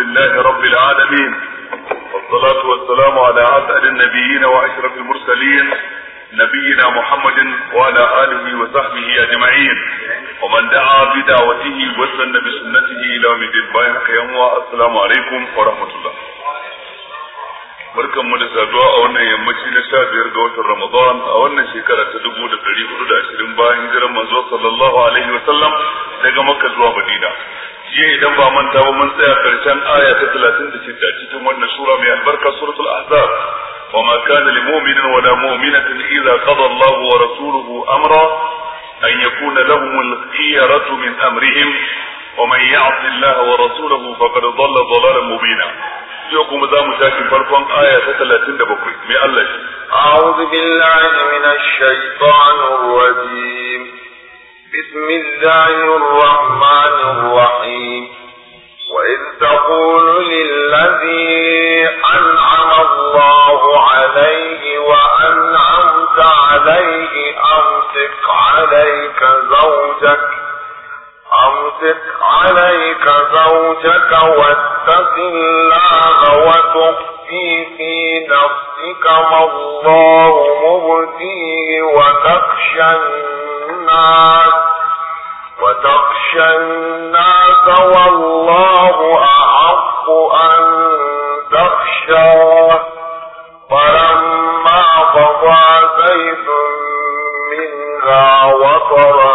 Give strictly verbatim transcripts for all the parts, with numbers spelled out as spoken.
لله رب العالمين، والصلاة والسلام على أسعد النبيين وأشرف المرسلين نبينا محمد وعلى آله وصحبه أجمعين، ومن دعا بدعوته وسن بسنته إلى يوم الدين. السلام عليكم ورحمة الله. barkan mu da saduwa a wannan yammaci na sha biyar ga watan Ramadan a wannan shekara ta dubu da ɗari hudu da ashirin bayan hijirar manzo sallallahu alaihi wa sallam daga Makka zuwa Madina. Jiya idan ba manta ba mun tsaya karshen aya ta talatin da shida cikin wannan sura mai albarka suratul Ahzab. wa ma kana lil mu'minin wa la mu'minatin idza qada Allahu wa rasuluhu amra an yakuna lahumul khiyaratu min amrihim wa man ya'si Allah wa rasulahu faqad dhalla dhalalan mubina. yau kuma za mu tashi farkon aya ta talatin da bakwai mai Allah shi. A'udhu billahi minash shaitanir rajim. Bismillahir rahmanir rahim. Wa idh taqulu lil ladhi an'ama Allahu alayhi wa an'amta alayhi amsik alayka zawjak أمسك عليك زوجك واتق الله وتخفي في نفسك ما الله مبديه وتخشى الناس وتخشى الناس والله أحق أن تخشاه فلما قضى زيد منها وطرا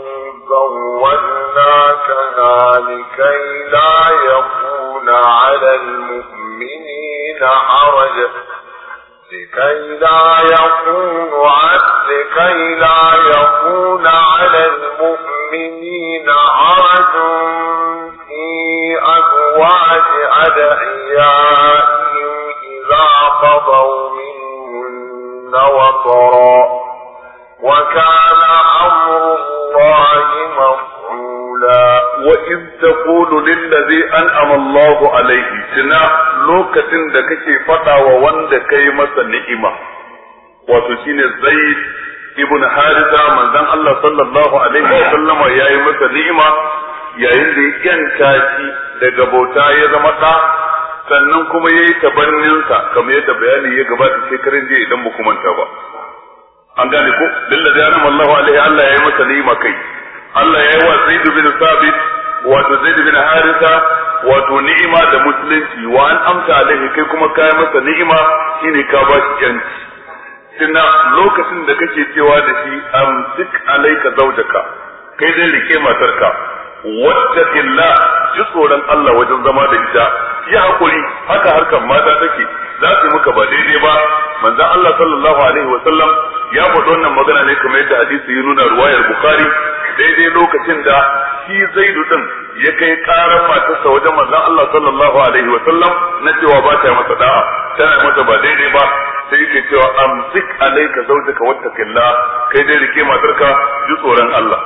زوجناكها لكي لا يكون على المؤمنين حرج لكي لا يكون لكي لا يكون على المؤمنين حرج في أزواج أدعيائهم إذا قضوا منهن وطرا وكان أمر الله مفعولا. وإذ تقول للذي أنعم الله عليه تنا لوكتين da kake fada wa wanda kai masa ni'ima wato shine Zaid ibn Haritha manzon Allah sallallahu alaihi wa sallama yayi masa ni'ima yayin da ya yanta shi daga bauta ya zama da sannan kuma yayi tabannin sa kamar yadda bayani ya gabata shekaran jiya idan ba ku manta ba. an gane ko lillazi anama Allahu alaihi Allah yayi masa ni'ima kai Allah yayi wa Zaid bin Sabit wato Zaid bin Haritha wato ni'ima da musulunci wa an amsa alaihi kai kuma kai masa ni'ima shine ka ba shi yanci tunda lokacin da kake cewa da shi amsik alaika zawjaka kai dai rike matarka wattaqillah ji tsoron Allah wajen zama da ita yi hakuri haka harkan mata take za su muka ba daidai ba manzon Allah sallallahu alaihi wa sallam ya faɗi wannan magana ne kamar yadda hadisi ya nuna ruwayar Bukhari daidai lokacin da shi Zaidu din ya kai karar matarsa wajen manzon Allah sallallahu alaihi wa sallam na cewa ba ta masa da'a tana masa ba daidai ba sai yake cewa amsik alayka zawjaka wattaqillah kai dai rike matarka ji tsoron Allah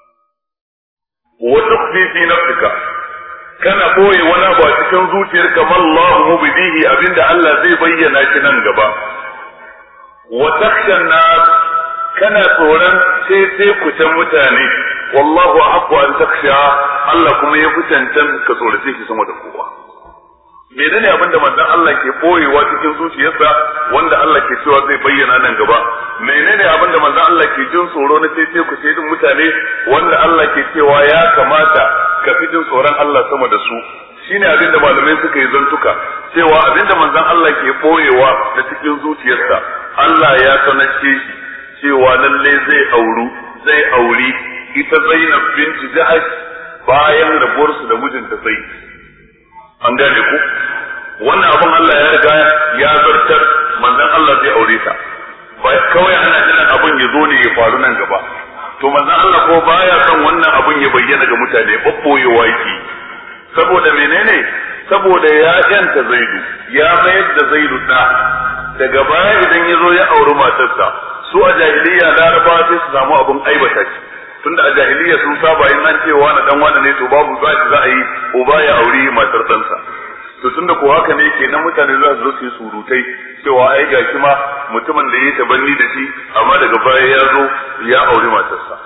wa tukhfi fi nafsika kana boye wani ba cikin zuciyarka mallahu mubdihi abinda Allah zai bayyana shi nan gaba wa takhsha nas kana tsoron sai sai kucin mutane wallahu ahqqu an takhsha Allah kuma ya kucantan ka tsorace shi sama da kowa. menene abinda manzon Allah ke boyewa cikin zuciyarsa wanda Allah ke cewa zai bayyana nan gaba menene abinda manzon Allah ke jin tsoro na sai sai kuce din mutane wanda Allah ke cewa ya kamata ka fi jin tsoron Allah sama da su shine abinda malamai suka yi zantuka cewa abinda manzon Allah ke boyewa da cikin zuciyarsa Allah ya sanace shi cewa lalle zai auru zai auri ita Zainab binti Jahash bayan rabuwar su da mijinta sai an gane ku wannan abin Allah ya riga ya zartar manzon Allah zai aure ta ba kawai ana jiran abin ya zo ne ya faru nan gaba to manzon Allah ko baya son wannan abin ya bayyana ga mutane babboyewa yake saboda menene saboda ya yanta Zaidu ya mayar da Zaidu da daga baya idan ya zo ya auri matarsa su a jahiliya Laraba sai su samu abin aibata shi tunda a jahiliya sun saba yin an cewa na dan wani ne to babu zaki za a yi uba ya auri matar ɗansa to tunda ko haka ne kenan mutane za su zo su yi surutai cewa ai gashi ma mutumin da ya tabanni da shi amma daga baya ya zo ya auri matarsa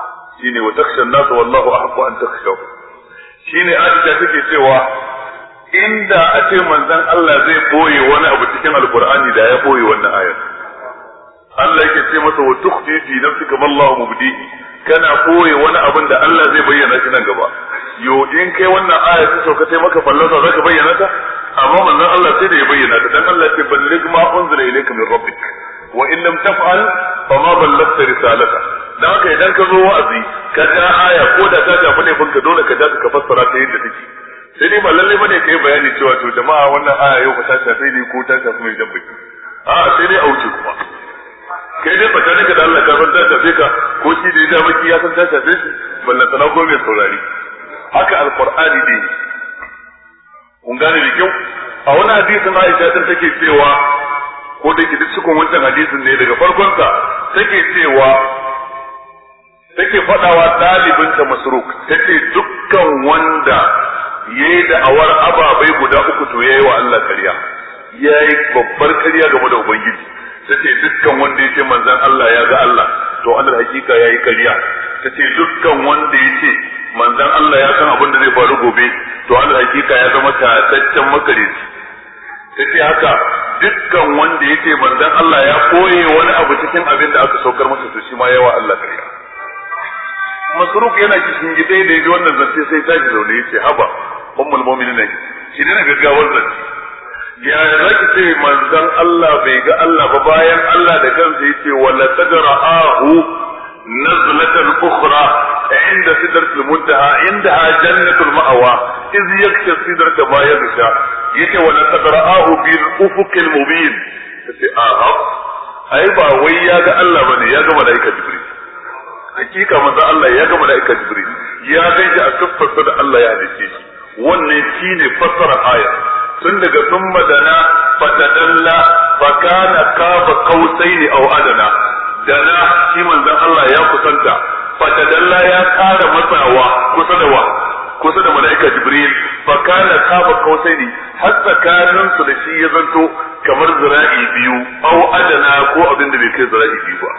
shine wa takshan nas wallahu ahqqu an takshaw shine Aisha take cewa inda a ce manzon Allah zai boye wani abu cikin alqur'ani da ya boye wannan ayar. Allah yake ce masa wa tukhfi fi nafsika wallahu mubdihi, kana boye wani abin da Allah zai bayyana shi nan gaba. Yo in kai wannan aya ta sauka sai maka fallasa zaka bayyana ta, amma manzon Allah sai da ya bayyana ta, dan Allah ya ce balligh ma unzila ilayka min rabbik wa in lam taf'al fama ballaghta risalata. Dan haka idan ka zo wa'azi ka ja aya ko da ta tafi ne fanka dole ka ja ka fassara ta yadda take. Sai dai ba lalle bane kai bayani cewa to jama'a wannan aya yau ba ta shafe ne ko ta shafi mai dabbai. A'a sai dai a wuce kuma. Kai dai tsakanin ka da Allah ka san ta shafe ka ko shi da ya baki ya san ta shafe shi ballan sana ko mai saurari. Haka alqur'ani ne. Kun gane da kyau? A wani hadisin Aisha din take cewa ko da ke duk cikin wancan hadisin ne daga farkon sa take cewa take fadawa dalibinta Masruk tace dukkan wanda yayi da awar ababai guda uku to yayi wa Allah kariya, yayi babbar kariya game da ubangiji. Tace dukkan wanda yace manzon Allah ya ga Allah to Allah hakika yayi kariya. Tace dukkan wanda yace manzon Allah ya san abin da zai faru gobe to Allah hakika ya zama tataccen makarici. Tace haka dukkan wanda yace manzon Allah ya koye wani abu cikin abin da aka saukar masa to shi ma yawa Allah kariya. Masruk yana cikin gidai da yaji wannan zance sai tashi zaune yace haba ummul mu'minin ne shi ne gaggawar zance. Ya zaki ce manzon Allah bai ga Allah ba bayan Allah da kansa yace wala tadra'ahu nazlatan ukhra inda sidratul muntaha indaha jannatul ma'wa iz yakta sidrata ma yaghsha yace wala tadra'ahu bil ufuqil mubin. Sai aha ai ba wai ya ga Allah bane ya ga malaika Jibril. Hakika manzo Allah ya ga malaika Jibril ya gaji a tafsir da Allah ya dace shi. Wannan shine fassara aya tun daga thumma dana fatadalla fakana qaba qausaini aw adana. Dana shi manzon Allah ya kusanta fatadalla ya kara matsawa kusa da wa kusa da malaika Jibril fakana qaba qausaini har tsakanin su da shi ya zanto kamar zira'i biyu aw adana ko abin da bai kai zira'i biyu ba.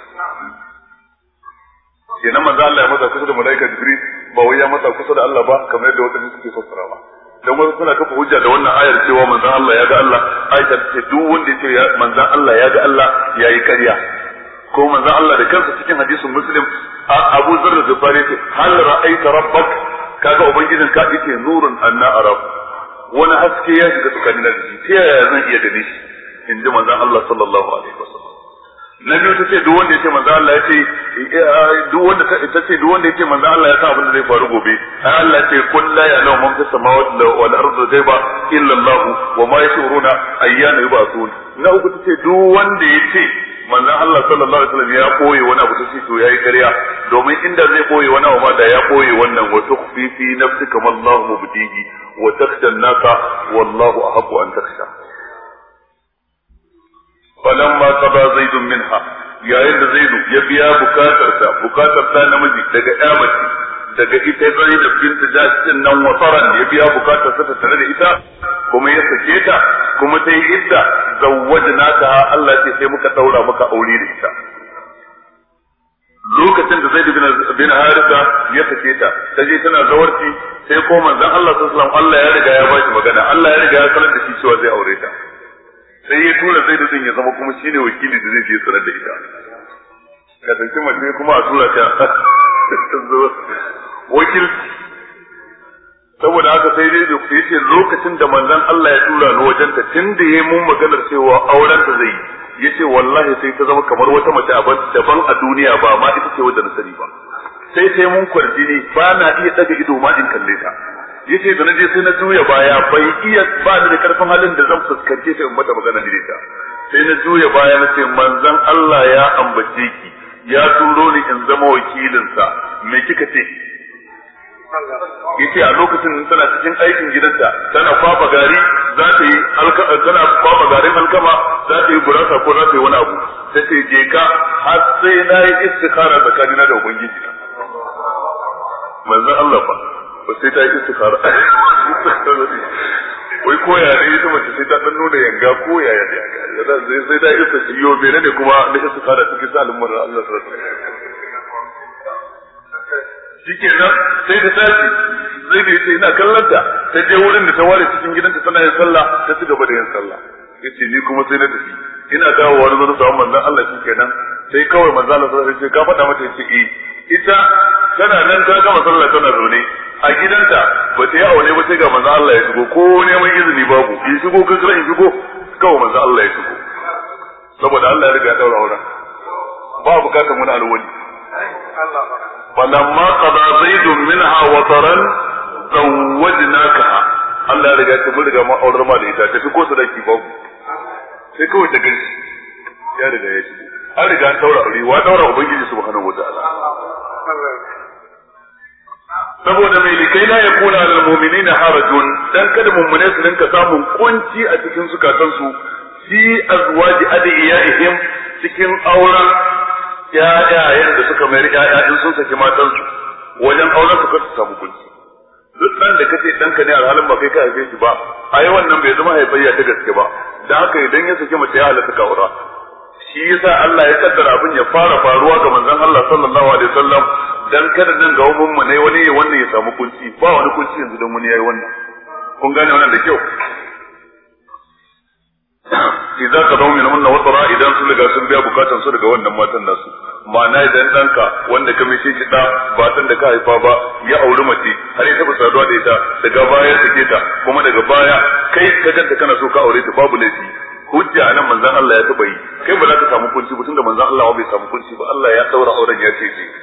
Kenan manzo Allah ya matsa kusa da malaika Jibril ba wai ya matsa kusa da Allah ba kamar yadda wadannan suke fassarawa. Dan wasu suna kafa hujja da wannan ayar cewa manzo Allah ya ga Allah, Aisha ce duk wanda ya ce manzo Allah ya ga Allah yayi ƙarya. Ko manzo Allah da kansa cikin hadisin Muslim Abu Zarr al-Ghifari ce hal ra'aita rabbak, kaga ubangijin ka yace nurun anna arab. Wani haske ya shiga tsakanin da shi, ta yaya zan iya gani shi? Inji manzo Allah sallallahu alaihi wasallam. Na biyu tace duk wanda yace manzo Allah yace duk wanda tace duk wanda yace manzo Allah ya san abin da zai faru gobe. Ai Allah yace kullu la ya'lamu man fis samawati wal ardi ghaiba illa Allah wa ma yashuruna ayyana yub'athun. Na uku tace duk wanda yace manzo Allah sallallahu alaihi wasallam ya koyi wani abu tace to yayi ƙarya, domin inda zai koyi wani abu ma da ya koyi wannan wa tukhfi fi nafsika ma Allah mubdihi wa takhsha an-nasa wallahu ahabbu an takhsha. falamma qada zaidun minha, yayin da zaidu ya biya bukatarsa bukatar ta namiji daga ƴamaci daga ita Zainab bint Jahsh nan wasaran ya biya bukatarsa ta tare da ita kuma ya sake ta kuma sai idda zawwajnaka Allah ce sai muka daura maka aure da ita. Lokacin da Zaid bin Haritha ya sake ta taje tana zawarci sai ko manzon Allah sallallahu alaihi wasallam Allah ya riga ya ba shi magana, Allah ya riga ya sanar da shi cewa zai aure ta. Sai ya tura Zaid din ya zama kuma shine wakili da zai je sanar da ita. Ka dauki mace kuma a tura ta wakil. Saboda haka sai dai da yace lokacin da manzon Allah ya tura ni wajen ta tunda yayi mun maganar cewa auren ta zai yace wallahi sai ta zama kamar wata mace daban a duniya ba ma ita ce wadda na sani ba. Sai sai mun kwarjini ba na iya daga ido ma in kalle ta. Yace da naje sai na juya baya bai iya ba ni da karfin halin da zan fuskance ta in mata magana da ita. Sai na juya baya na ce manzon Allah ya ambace ki, ya turo ni in zama wakilinsa, me kika ce? Yace a lokacin tana cikin aikin gidanta tana fafa gari za ta yi tana fafa garin alkama za ta yi gurasa ko za ta yi wani abu, ta ce je ka har sai na yi istikhara tsakanina da ubangiji. Manzon Allah fa ba sai ta yi istikhara wai ko ya ne ita mace sai ta dan nuna yanga ko ya ya sai sai ta yi istikhara yo bene ne kuma da istikhara cikin salin manzon Allah sallallahu alaihi wasallam. Shikenan sai ta tashi zai da yace ina kallon ta ta je wurin da ta ware cikin gidanta tana yin sallah ta ci gaba da yin sallah yace ni kuma sai na tafi ina dawowa wani zuwa samun manzon Allah shi kenan sai kawai manzon Allah sai ya ce ka faɗa mata yace eh ita tana nan ta gama sallah tana zaune a gidanta ba ta yi aure ba sai ga manzon Allah ya shigo ko neman izini babu in shigo ka kira in shigo kawai manzon Allah ya shigo saboda Allah ya riga ya daura auren ba bukatan wani alwali falamma qada zaidun minha wataran zawwajnakaha Allah ya riga ya mun riga ma aurar ma da ita ta fi ko sadaki babu sai kawai ta gani ya riga ya shigo an riga an daura aure wa daura ubangiji subhanahu wataala saboda mai likai la yakuna lil mu'minina harajun dan kada mu'mine su rinka samun kunci a cikin zukatansu fi azwaji adiyaihim cikin auren ƴaƴayen da suka mai ƴaƴa in sun saki matansu wajen auren su kasu samu kunci duk dan da kace danka ne alhalin ba kai ka haife shi ba ai wannan bai zama haifayya ta gaske ba dan haka idan ya saki mace ya halaka ka aura shi yasa Allah ya kaddara abin ya fara faruwa ga manzon Allah sallallahu alaihi wasallam dan kada nan ga ummun mu ne wani wannan ya samu kunci ba wani kunci yanzu dan wani yayi wannan kun gane wannan da kyau idan ka dawo min wannan watara idan sun riga sun biya bukatun su daga wannan matan nasu ma'ana idan danka wanda ka mishi shi da batan da ka haifa ba ya auri mace har ya taba saduwa da ita daga baya take ta kuma daga baya kai ka ganta kana so ka aure ta babu laifi hujja nan manzon Allah ya taba yi kai ba za ka samu kunci ba tunda manzon Allah bai samu kunci ba Allah ya daura auren ya ce shi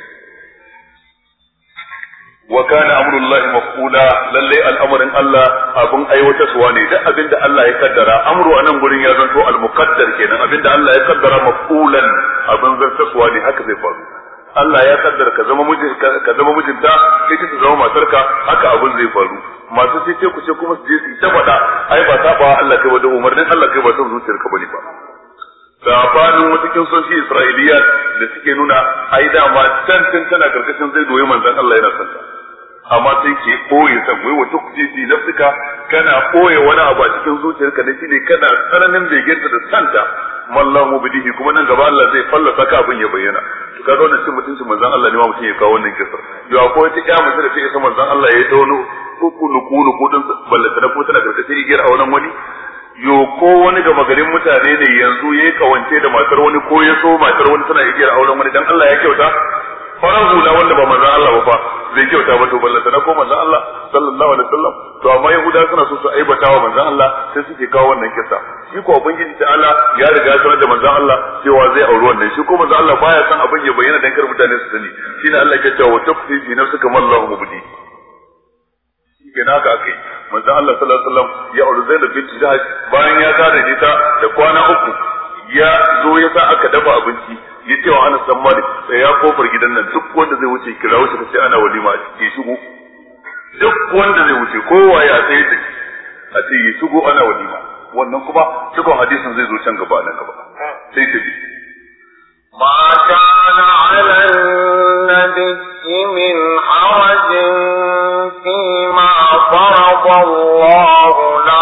wa kana amrullahi maf'ula lalle al'amarin Allah abun aiwatarwa ne duk abinda Allah ya kaddara amru anan gurin ya zanto al-muqaddar kenan abinda Allah ya kaddara maf'ulan abin zartaswa ne haka zai faru Allah ya kaddara ka zama mijin ka zama mijinta kai ta zama matarka haka abin zai faru masu ce ku ce kuma su je su ta faɗa ai ba saba Allah kai ba da umarnin Allah kai ba son zuciyarka bane ba sabanin watakin soshi Isra'iliya da suke nuna ai dama tantan tana karkashin zai doyi manzon Allah yana son ta amma sai ke koye san wai wata kuje fi nafsika kana koye wani abu a cikin zuciyarka da shine kana tsananin begenta da santa mallahu bidihi kuma nan gaba Allah zai fallasa ka abin ya bayyana to kaga wannan cin mutuncin manzon Allah ne ma mutum ya kawo wannan kisar yo akwai wata kiyama da take isa manzon Allah ya dawo ku nuku nuku din ballata na ko tana karkashin igiyar a wannan wani yo ko wani gama garin mutane ne yanzu yayi kawance da matar wani ko ya so matar wani tana igiyar auren wani dan Allah ya kyauta farar hula wanda ba manzon Allah ba fa zai kyauta ba to ballata na ko manzon Allah sallallahu alaihi wasallam to amma yahuda suna so su aibata wa manzon Allah sai suke kawo wannan kissa shi ko ubangiji ta'ala ya riga ya sanar da manzon Allah cewa zai auri wannan shi ko manzon Allah baya san abin ya bayyana dan kar mutane su sani shine Allah ya ce wa taqfi fi nafsika mallahu mubdi kenan haka akai manzon Allah sallallahu alaihi wasallam ya auri Zainab bint Jahsh bayan ya tare da ita da kwana uku ya zo ya sa aka dafa abinci ya ce wa Anas dan Malik sai ya kofar gidan nan duk wanda zai wuce kira wuce kace ana walima a cikin shigo duk wanda zai wuce kowa ya sai da a ce ya shigo ana walima wannan kuma cikon hadisin zai zo can gaba nan gaba sai ta bi ma kana ala nabiyyi min harajin fi ma farada Allah la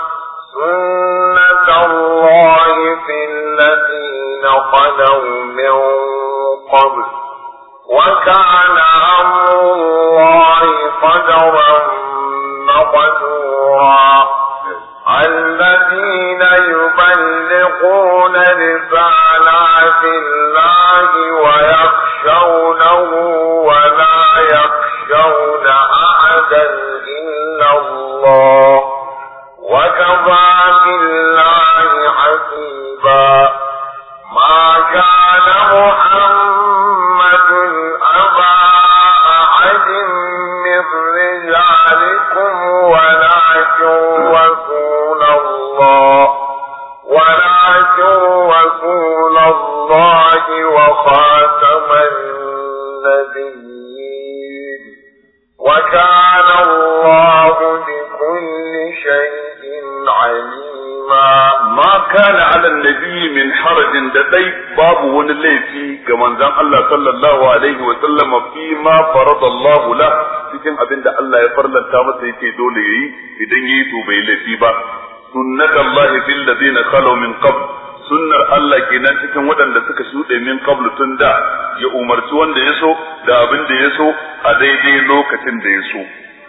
sunnatullahi fil ladina qadaw min qabl wa kana amrullahi qadaran maqdura الذين يبلغون رسالات الله ويخشونه ولا يخشون أحدا إلا الله وكفى بالله حسيبا ما كان محمد أبا أحد من رجالكم ولكن رسول الله ولكن رسول الله وخاتم النبيين وكان الله بكل شيء عليما ما كان على النبي من حرج ددai babu wani laifi ga manzon Allah sallallahu alaihi wa sallam fi ma farada Allah la cikin abinda Allah ya farlanta masa yake dole yayi idan yayi to bai laifi ba sunnatullahi fil ladina khalu min qabl sunnar Allah kenan cikin waɗanda suka shuɗe min qabl tun da ya umarci wanda ya so da abin da ya so a daidai lokacin da ya so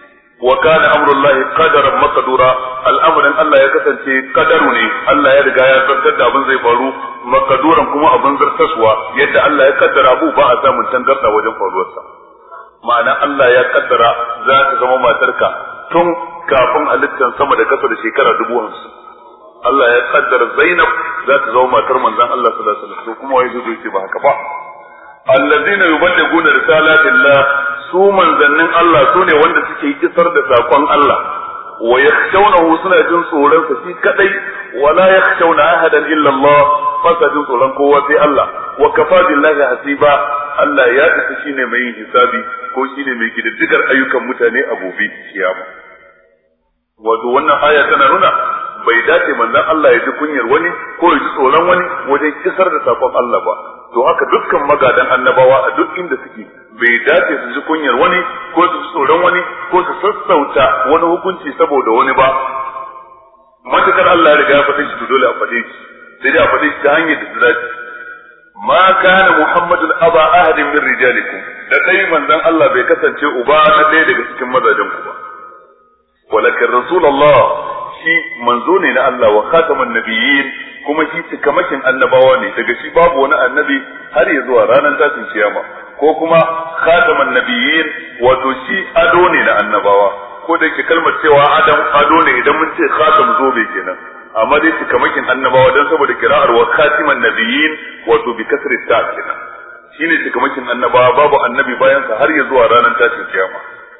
wa kana amrullahi qadaran maqdura al'amarin Allah ya kasance kadaru ne Allah ya riga ya zartar da abin zai faru maqduran kuma abin zartaswa yadda Allah ya kaddara abu ba a samun tangarda wajen faruwarsa ma'ana Allah ya kaddara za ta zama matarka tun kafin halittar sama da kasa da shekara dubu hamsin Allah ya kaddara Zainab za ta zama matar manzon Allah sallallahu alaihi wasallam kuma wai zai ce ba haka ba allazina yuballiguna risalatillah su manzannin Allah su ne wanda suke isar da sakon Allah wa yakhshawnahu suna jin tsoron sa shi kadai wala yakhshawna ahadan illa Allah fa jin tsoron kowa sai Allah wa kafa billahi hasiba Allah ya isa shine mai hisabi ko shine mai kididdigar ayyukan mutane a gobe kiyama wato wannan aya tana nuna bai dace manzon Allah ya ji kunyar wani ko ya ji tsoron wani wajen isar da sakon Allah ba to haka dukkan magadan annabawa a duk inda suke bai dace su ji kunyar wani ko su ji tsoron wani ko su sassauta wani hukunci saboda wani ba matakar Allah ya riga ya faɗi shi dole a faɗe shi sai dai a faɗe shi ta hanyar da ta dace ma kana muhammadun aba ahadin min rijalikum da dai manzon Allah bai kasance uba na ɗaya daga cikin mazajen ku ba walakin rasulullah shi manzo ne na Allah wa khataman nabiyyin kuma shi cikamakin annabawa ne daga shi babu wani annabi har ya zuwa ranar tashin kiyama ko kuma khataman nabiyyin wato shi ado ne na annabawa ko da ke kalmar cewa adam ado ne idan mun ce khatam zobe kenan amma dai cikamakin annabawa dan saboda kira'ar wa khatiman nabiyyin wato bi kasri ta kenan shine cikamakin annabawa babu annabi bayan sa har ya zuwa ranar tashin kiyama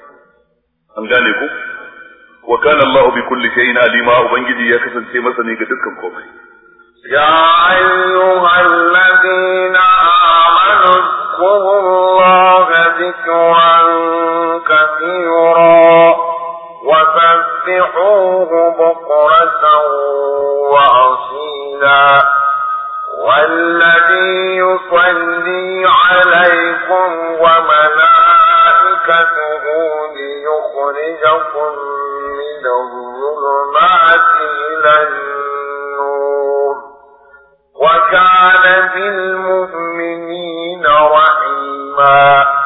an gane ku wa kana Allah bi kulli shay'in alima ubangiji ya kasance masani ga dukkan komai ya ayyuhalladhina amanu zkurullaha dhikran kathira wa sabbihuhu bukratan wa asila والذي يصلي عليكم وملائكته ليخرجكم من الظلمات إلى النور وكان بالمؤمنين رحيما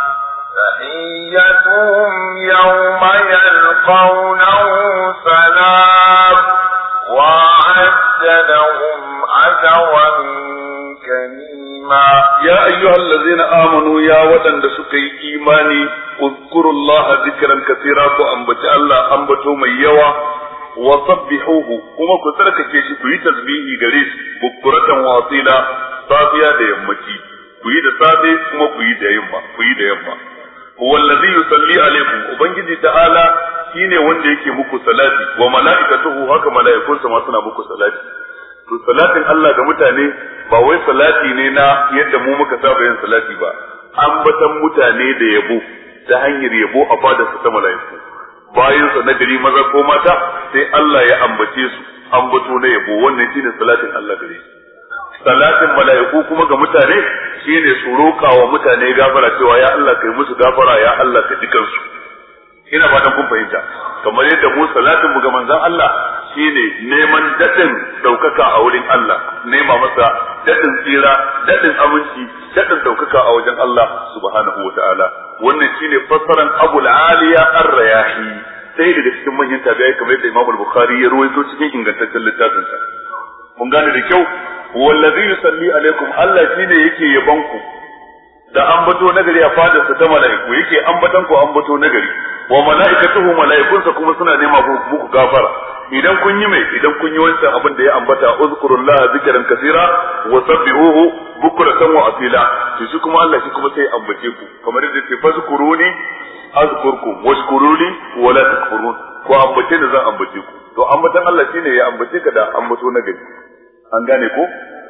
تحيتهم يوم يلقونه سلام وأعد لهم أجرا كريما يا أيها الذين آمنوا يا ودن سكي إيماني اذكروا الله ذكرا كثيرا فأنبت الله أنبتوا من يوى وصبحوه كما كترك كيشي كي تسبيه غريس بكرة واصيلا صافيا دا يمتي كي دا صافي كما كي دا يما كي دا يما هو الذي يصلي عليكم وبنجي تعالى shine wanda yake muku salati wa mala'ikatuhu haka mala'ikunsa ma suna muku salati to salatin Allah ga mutane ba wai salati ne na yadda mu muka saba yin salati ba ambatan mutane da yabo ta hanyar yabo a fadar su ta mala'iku bayan sa na gari maza ko mata sai Allah ya ambace su ambato na yabo wannan shine salatin Allah gare shi salatin mala'iku kuma ga mutane shine su roka wa mutane gafara cewa ya Allah kai musu gafara ya Allah ka ji kansu ina fatan kun fahimta kamar yadda mu salatin mu ga manzon Allah shine neman dadin daukaka a wurin Allah nema masa dadin tsira dadin aminci dadin daukaka a wajen Allah subhanahu wataala wannan shine fassaran Abu al-Aliya ar-Rayahi sai daga cikin manyan tabi'ai kamar yadda Imam al-Bukhari ya rawaito cikin ingantaccen littafin sa mun gane da kyau wallazi yusalli alaikum Allah shine yake yaban ku da ambato nagari a fadar sa ta mala'iku yake ambatan ku ambato nagari wa mala'ikatuhu mala'ikunsa kuma suna nema muku gafara idan kun yi mai idan kun yi wancan abin da ya ambata uzkurullaha zikran kaseera wa sabbihuhu bukratan wa asila to shi kuma Allah shi kuma sai ambace ku kamar yadda ce fazkuruni azkurkum washkuruni wa la takfurun ko ambace da zan ambace ku to ambatan Allah shine ya ambace ka da ambato nagari an gane ko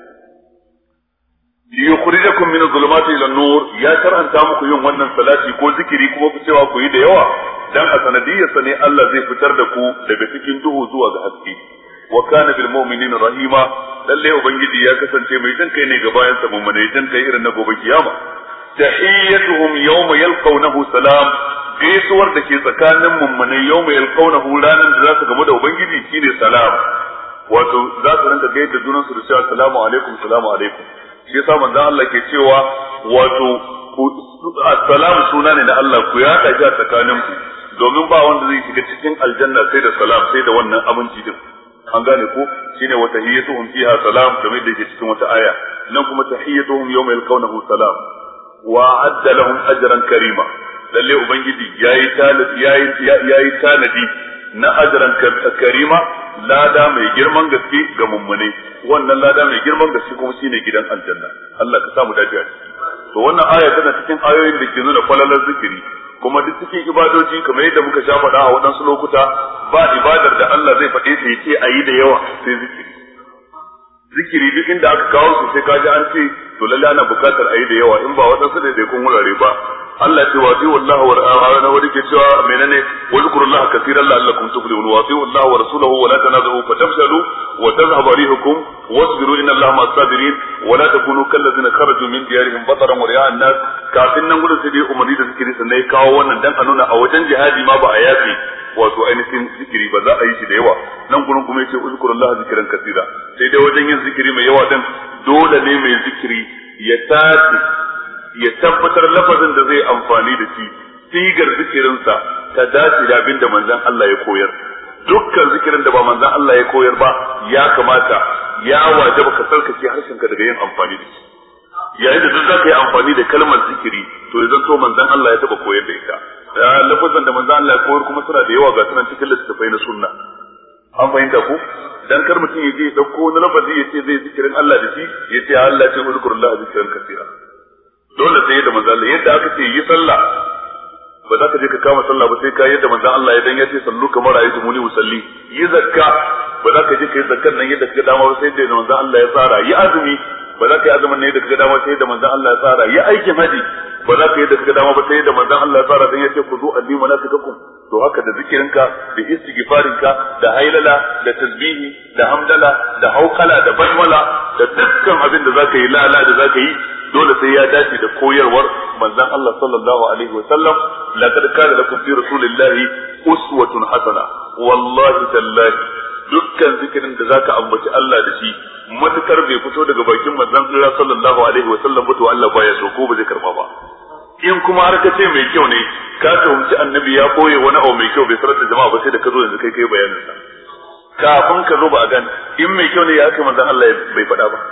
liyukhrijakum min adh-dhulumati ila an-nur ya shar'anta muku yin wannan salati ko zikiri kuma ku cewa ku yi da yawa dan a sanadiyar sa ne Allah zai fitar da ku daga cikin duhu zuwa ga haske wa kana bil mu'minina rahima lalle ubangiji ya kasance mai jin kai ne ga bayan sa mu'minai jin kai irin na gobe kiyama tahiyyatuhum yawma yalqawnahu salam gaisuwar da ke tsakanin mu'minai yawma yalqawnahu ranan da za su gamu da ubangiji shine salam wato za su rinka gaida junansu da cewa assalamu alaikum assalamu alaikum shi yasa manzon Allah ke cewa wato assalamu suna ne na Allah ku ya kaji a tsakanin ku domin ba wanda zai shiga cikin aljanna sai da salam sai da wannan aminci din an gane ko shine wa tahiyyatuhum fiha salam kamar da yake cikin wata aya nan kuma tahiyyatuhum yawma yalqawnahu salam wa adda lahum ajran karima lalle ubangiji yayi talib yayi yayi tanadi na ajran karima lada mai girman gaske ga mummune wannan lada mai girman gaske kuma shine gidan aljanna Allah ka samu dace to wannan aya tana cikin ayoyin da ke nuna falalar zikiri kuma duk cikin ibadoji kamar yadda muka sha faɗa a waɗansu lokuta ba ibadar da Allah zai faɗe ta yace ayi da yawa sai zikiri zikiri duk inda aka kawo su sai kaji an ce to lalle ana bukatar ayi da yawa in ba waɗansu da dai kun wurare ba Allah ce wa fi wallahi wa ra'ana wa dake cewa menene wa zikrullahi kaseeran la'allakum tuflihun wa fi wallahi wa rasuluhu wa la tanazu fatafshalu wa tadhhabu rihukum wasbiru inna Allaha ma'as sabirin wa la takunu kal ladzina kharaju min diyarihim bataran wa ri'a'an nas kafin nan gudun sai dai umarni da zikiri sannan ya kawo wannan dan a nuna a wajen jihadi ma ba a yafi wato ainihin zikiri ba za a yi shi da yawa nan gurin kuma yace uzkurullaha zikran kaseera sai dai wajen yin zikiri mai yawa dan dole ne mai zikiri ya tace ya tabbatar lafazin da zai amfani da shi sigar zikirinsa ta dace da abin da manzon Allah ya koyar dukkan zikirin da ba manzon Allah ya koyar ba ya kamata ya wajaba ka sarkace harshenka daga yin amfani da shi yayin da duk zaka yi amfani da kalmar zikiri to idan to manzon Allah ya taba koyar da ita lafazin da manzon Allah ya koyar kuma suna da yawa ga sunan cikin littattafai na sunna an fahimta ko dan kar mutum ya je ya dauko wani lafazi ya ce zai zikirin Allah da shi ya ce Allah ya ce uzkurullaha zikran kaseera dole sai da manzo Allah yadda aka ce yi sallah ba za ka je ka kama sallah ba sai ka yadda manzo Allah idan ya ce sallu kamar ayatu muni usalli yi zakka ba za ka je ka yi zakkan nan yadda kaga dama ba sai da manzo Allah ya tsara yi azumi ba za ka yi azumin nan yadda kaga dama sai da manzo Allah ya tsara yi aikin haji ba za ka yi yadda kaga dama ba sai da manzo Allah ya tsara dan ya ce ku zo addini manasikakum to haka da zikirinka da istighfarinka da hailala da tasbihi da hamdala da haukala da basmala da dukkan abin da zaka yi lala da zaka yi dole sai ya dace da koyarwar manzon Allah sallallahu alaihi wa sallam laqad kana lakum fi rasulillahi uswatun hasana wallahi tallahi dukkan zikirin da zaka ambaci Allah da shi matukar bai fito daga bakin manzon Allah sallallahu alaihi wa sallam ba to Allah baya so ko ba zai karba ba in kuma har ka ce mai kyau ne ka tuhumci annabi ya koye wani abu mai kyau bai sanar da jama'a ba sai da ka zo yanzu kai kai bayanin sa kafin ka zo ba a gan in mai kyau ne ya kai manzon Allah bai faɗa ba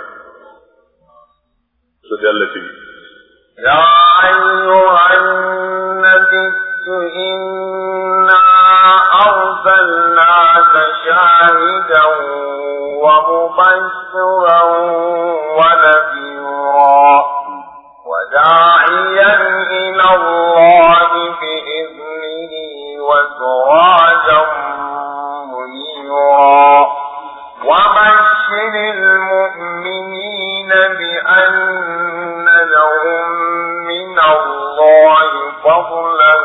so da Allah ce ya ayyuhan nabiyyu inna arsalnaka shahidan wa mubashiran wa nadhira وداعيا إلى الله بإذنه وسراجا منيرا وبشر المؤمنين بأن لهم من الله فضلا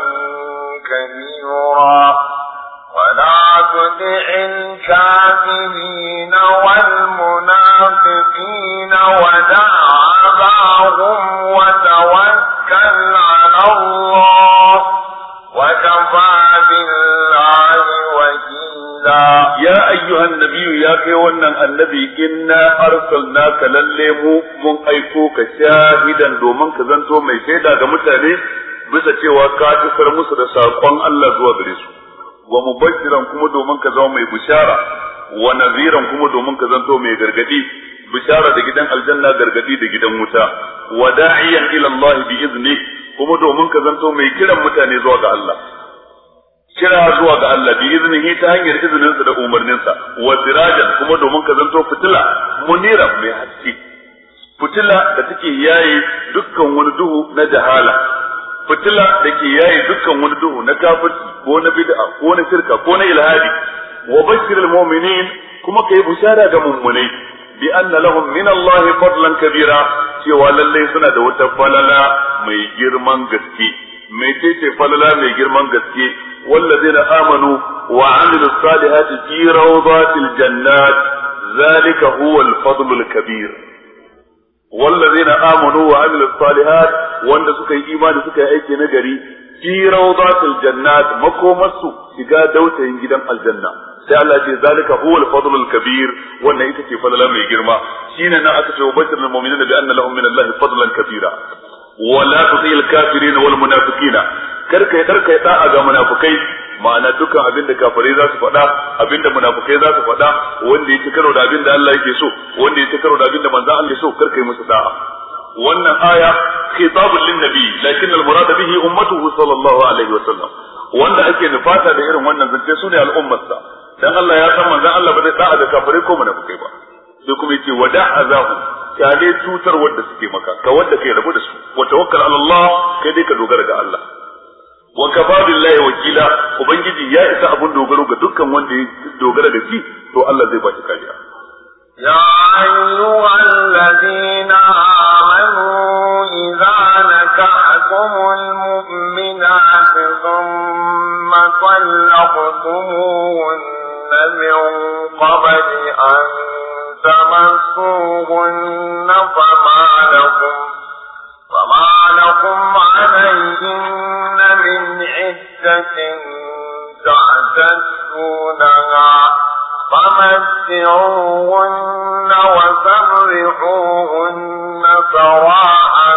كبيرا ولا تطع الكافرين والمنافقين ودع أذاهم وتوكل على الله وكفى بالله وكيلا يا أيها النبي يا كيوانا النبي إنا أرسلناك للمو من أيكوك شاهدا دومن كذنتو مي شيدا كمتاني bisa cewa ka isar musu da saƙon Allah zuwa gare su wa mubashiran kuma domin ka zama mai bishara wa naziran kuma domin ka zanto mai gargadi bishara da gidan aljanna gargadi da gidan wuta wa da'iyan ila Allah bi izni kuma domin ka zanto mai kiran mutane zuwa ga Allah kira zuwa ga Allah bi iznihi ta hanyar izinin sa da umarnin sa wa sirajan kuma domin ka zanto fitila munira mai haske fitila da take yayi dukkan wani duhu na jahala fitila da ke yayi dukkan wani duhu na kafirci ko na bid'a ko na shirka ko na ilhadi wa bashiril mu'minin kuma kai bushara ga mummunai bi anna lahum min Allah fadlan kabira cewa lalle suna da wata falala mai girman gaske mai tace falala mai girman gaske wallazina amanu wa amilus salihati fi rawdatil jannat zalika huwa al-fadlul kabir wallazina amanu wa amilus salihat wanda suka yi imani suka yi aiki na gari fi rawdatil jannat makomasu shiga dautayin gidan aljanna sai Allah ce zalika huwa al-fadl al-kabir wannan ita ce fadla mai girma shine nan aka ce bashirul mu'minina bi anna lahum min Allah fadlan kabira wala tusil kafirin wal munafiqina karka yi karka yi da'a ga munafikai ma'ana dukkan abin da kafirai za su faɗa abin da munafikai za su faɗa wanda yake karo da abin da Allah yake so wanda yake karo da abin da manzon Allah yake so karka yi musu da'a wannan aya khitabun lin nabi lakin al murad bihi ummatuhu sallallahu alaihi wasallam wanda ake nufata da irin wannan zance sune al'ummarsa dan Allah ya san manzon Allah ba zai da'a da kafirai ko munafikai ba sai kuma yace wada'azahu kale tutar wanda suke maka ka wanda kai rabu da su wa tawakkal ala Allah kai dai ka dogara ga Allah wa kafa billahi wakila ubangiji ya isa abun dogaro ga dukkan wanda ya dogara da shi to Allah zai ba shi kariya ya ayyuhal ladina amanu idza nakahtumul mu'minati thumma talaqtumuhunna min qabli an tamassuhunna fama lakum fama lakum alayhin من عدة تعتدونها فمتعوهن وسرحوهن سراحا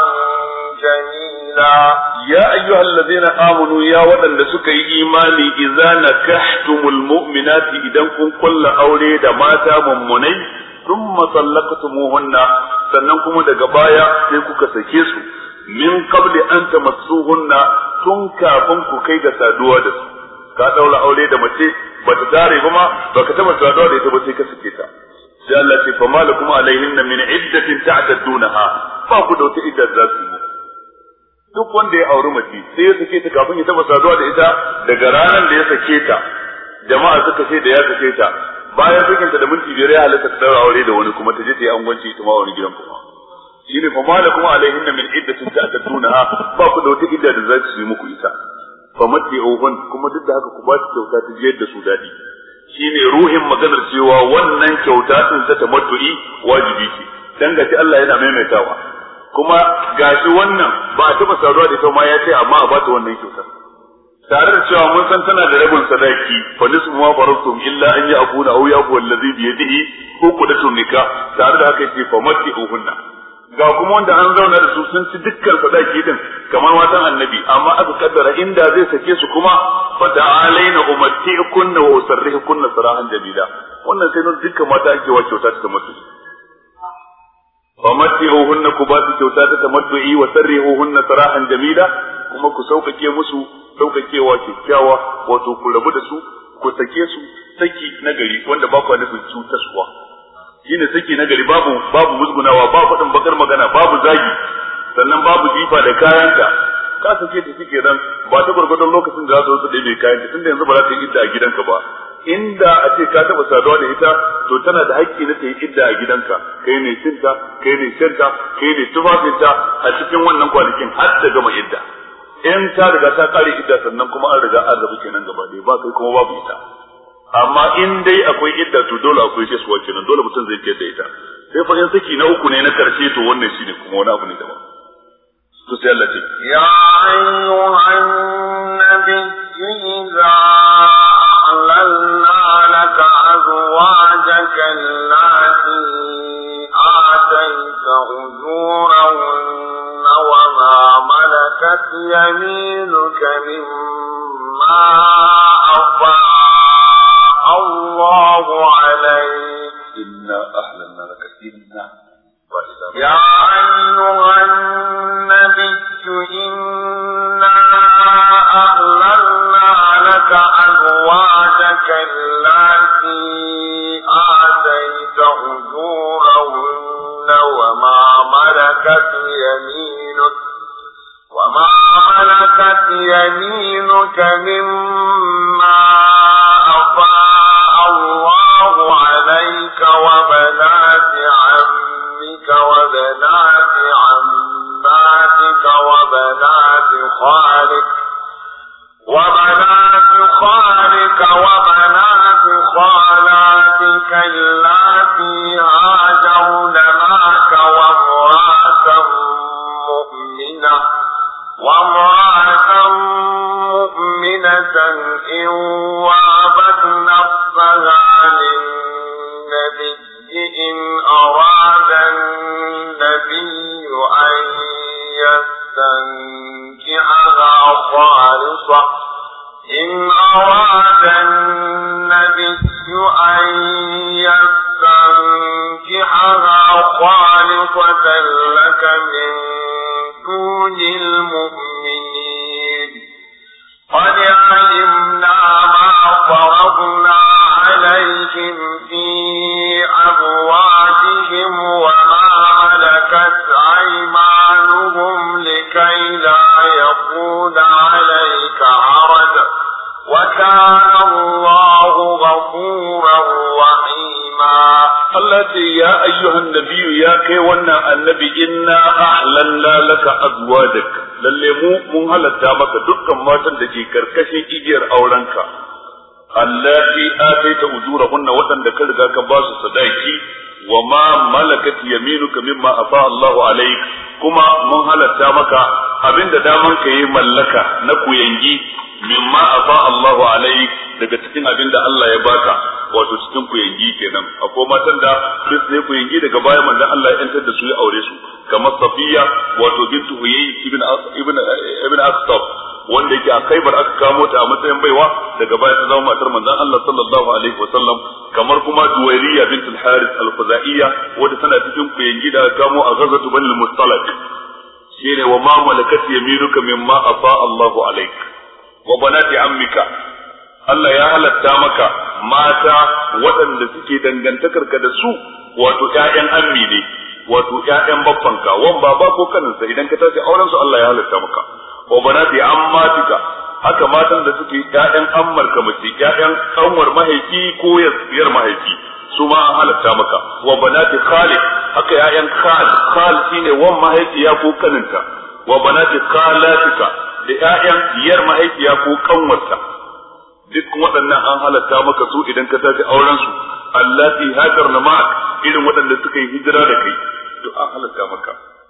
جميلا يا أيها الذين آمنوا يا ودن سكي إيماني إذا نكحتم المؤمنات إذا كن كل أولاد ماتا ممني ثم طلقتموهن سننكم دقبايا سيكوك سكيسو min qabli an tamassuhunna tun kafin ku kai ga saduwa da su ka daura aure da mace bata tare ba ma baka taba saduwa da ita ba sai ka sake ta sai Allah ce fa malakum alaihinna min iddatin ta'taddunaha fa ku da wata idda za su yi duk wanda ya auri mace sai ya sake ta kafin ya taba saduwa da ita daga ranar da ya sake ta jama'a suka ce da ya sake ta bayan sakinta da minti biyar ya halatta ta daura aure da wani kuma ta je ta yi angwanci ita ma wani gidan kuma shine fa malakum alaihinna min iddatin ta'tadunaha ba ku da wata idda da za su yi muku ita fa mati'uhun kuma duk da haka ku ba su kyauta ta je da su dadi shine ruhin maganar cewa wannan kyauta din ta tamattu'i wajibi ce dan gashi Allah yana maimaitawa kuma gashi wannan ba ta ba saduwa da ita ma ya ce amma a ba ta wannan kyauta tare da cewa mun san tana da rabin sadaki fa nisfu ma faratum illa an ya'kuna aw ya'fu allazi bi yadihi uqdatun nikah tare da haka yace fa mati'uhunna ga kuma wanda an zauna da su sun ci dukkan sadaki din kamar matan annabi amma aka kaddara inda zai sake su kuma fa ta'alaina umatti'kunna wa usarrihukunna sarahan jamila wannan sai nun dukkan mata ake wa kyauta ta tamattu fa matti'uhunna ku ba su kyauta ta tamattu'i wa sarrihuhunna sarahan jamila kuma ku saukake musu saukakewa kyakkyawa wato ku rabu da su ku sake su saki nagari wanda ba ku nufin cutarwa shine saki na gari babu babu musgunawa babu fadin bakar magana babu zagi sannan babu jifa da kayanta ka sake ta kike dan ba ta gurgurdon lokacin da za su dai bai kayanta tunda yanzu ba za ta yi idda a gidanka ba inda a ce ka taba saduwa da ita to tana da haƙƙi na ta yi idda a gidanka kai ne cinta kai ne shanta kai ne tufafinta a cikin wannan kwanakin har ta gama idda in ta riga ta kare idda sannan kuma an riga an rabu kenan gaba ɗaya ba kai kuma babu ita amma in dai akwai idda to dole akwai shi suwa kenan dole mutum zai kiyar da ita sai fa in saki na uku ne na karshe to wannan shine kuma wani abu ne daban to sai Allah ce ya ayyuhan nabiyyu idza ahlalna laka azwajaka allati atayta ujurahunna wa ma malakat yaminuka mimma afa الله عليك إنا أهلنا لك إنا يا أيها النبي إنا أهلنا لك أزواجك التي آتيت أجورهن وما ملكت يمينك وما ملكت يمينك مما الله عليك وبنات عمك وبنات عماتك وبنات خالك وبنات خالك وبنات خالاتك اللاتي هاجرن معك وامرأة مؤمنة وامرأة مؤمنة إن وهبت نفسها للنبي إن أراد النبي أن يستنكحها خالصة لك من دون المؤمنين قد علمنا ما فرضنا عليهم في أزواجهم وما ملكت أيمانهم لكي لا يكون عليك حرج وكان الله غفورا رحيما. الله يا أيها النبي يا كيوانا النبي إنا أحللنا لك أزواجك lalle mu mun halatta maka dukkan matan da ke karkashin igiyar aurenka allati ataita ujurahunna wadanda ka riga ka ba su sadaki wa ma malakat yaminuka mimma afa Allahu alayk kuma mun halatta maka abinda daman ka yi mallaka na kuyangi mimma afa Allahu alayk daga cikin abinda Allah ya baka wato cikin kuyangi kenan akwai matan da duk sai kuyangi daga baya manzon Allah ya yantar da su ya aure su kamar Safiya wato bintu Huyay ibn ibn ibn Akhtab wanda yake a Khaibar aka kamo ta a matsayin baiwa daga baya ta zama matar manzon Allah sallallahu alaihi wasallam kamar kuma Juwayriya bint al-Harith al-Khuzaiya wanda tana cikin kuyangi da kamo a Ghazwat Bani al-Mustalaq shine wa ma malakat yaminuka mimma afa Allahu alayk wa banati ammika Allah ya halatta maka mata waɗanda suke dangantakarka da su wato ƴaƴan ammi ne wato ƴaƴan babbanka wan baba ko kaninsa idan ka tashi auren su Allah ya halatta maka wa banati ammatika haka matan da suke ƴaƴan ammarka mace ƴaƴan kanwar mahaifi ko yar mahaifi su ma an halatta maka wa banati khali haka ƴaƴan khal khal shine wan mahaifiya ko kaninta wa banati khalatika da ƴaƴan yar mahaifiya ko kanwarta duk waɗannan an halatta maka su idan ka tashi auren su allati hajarna ma'ak irin waɗanda suka yi hijira da kai duk an halatta maka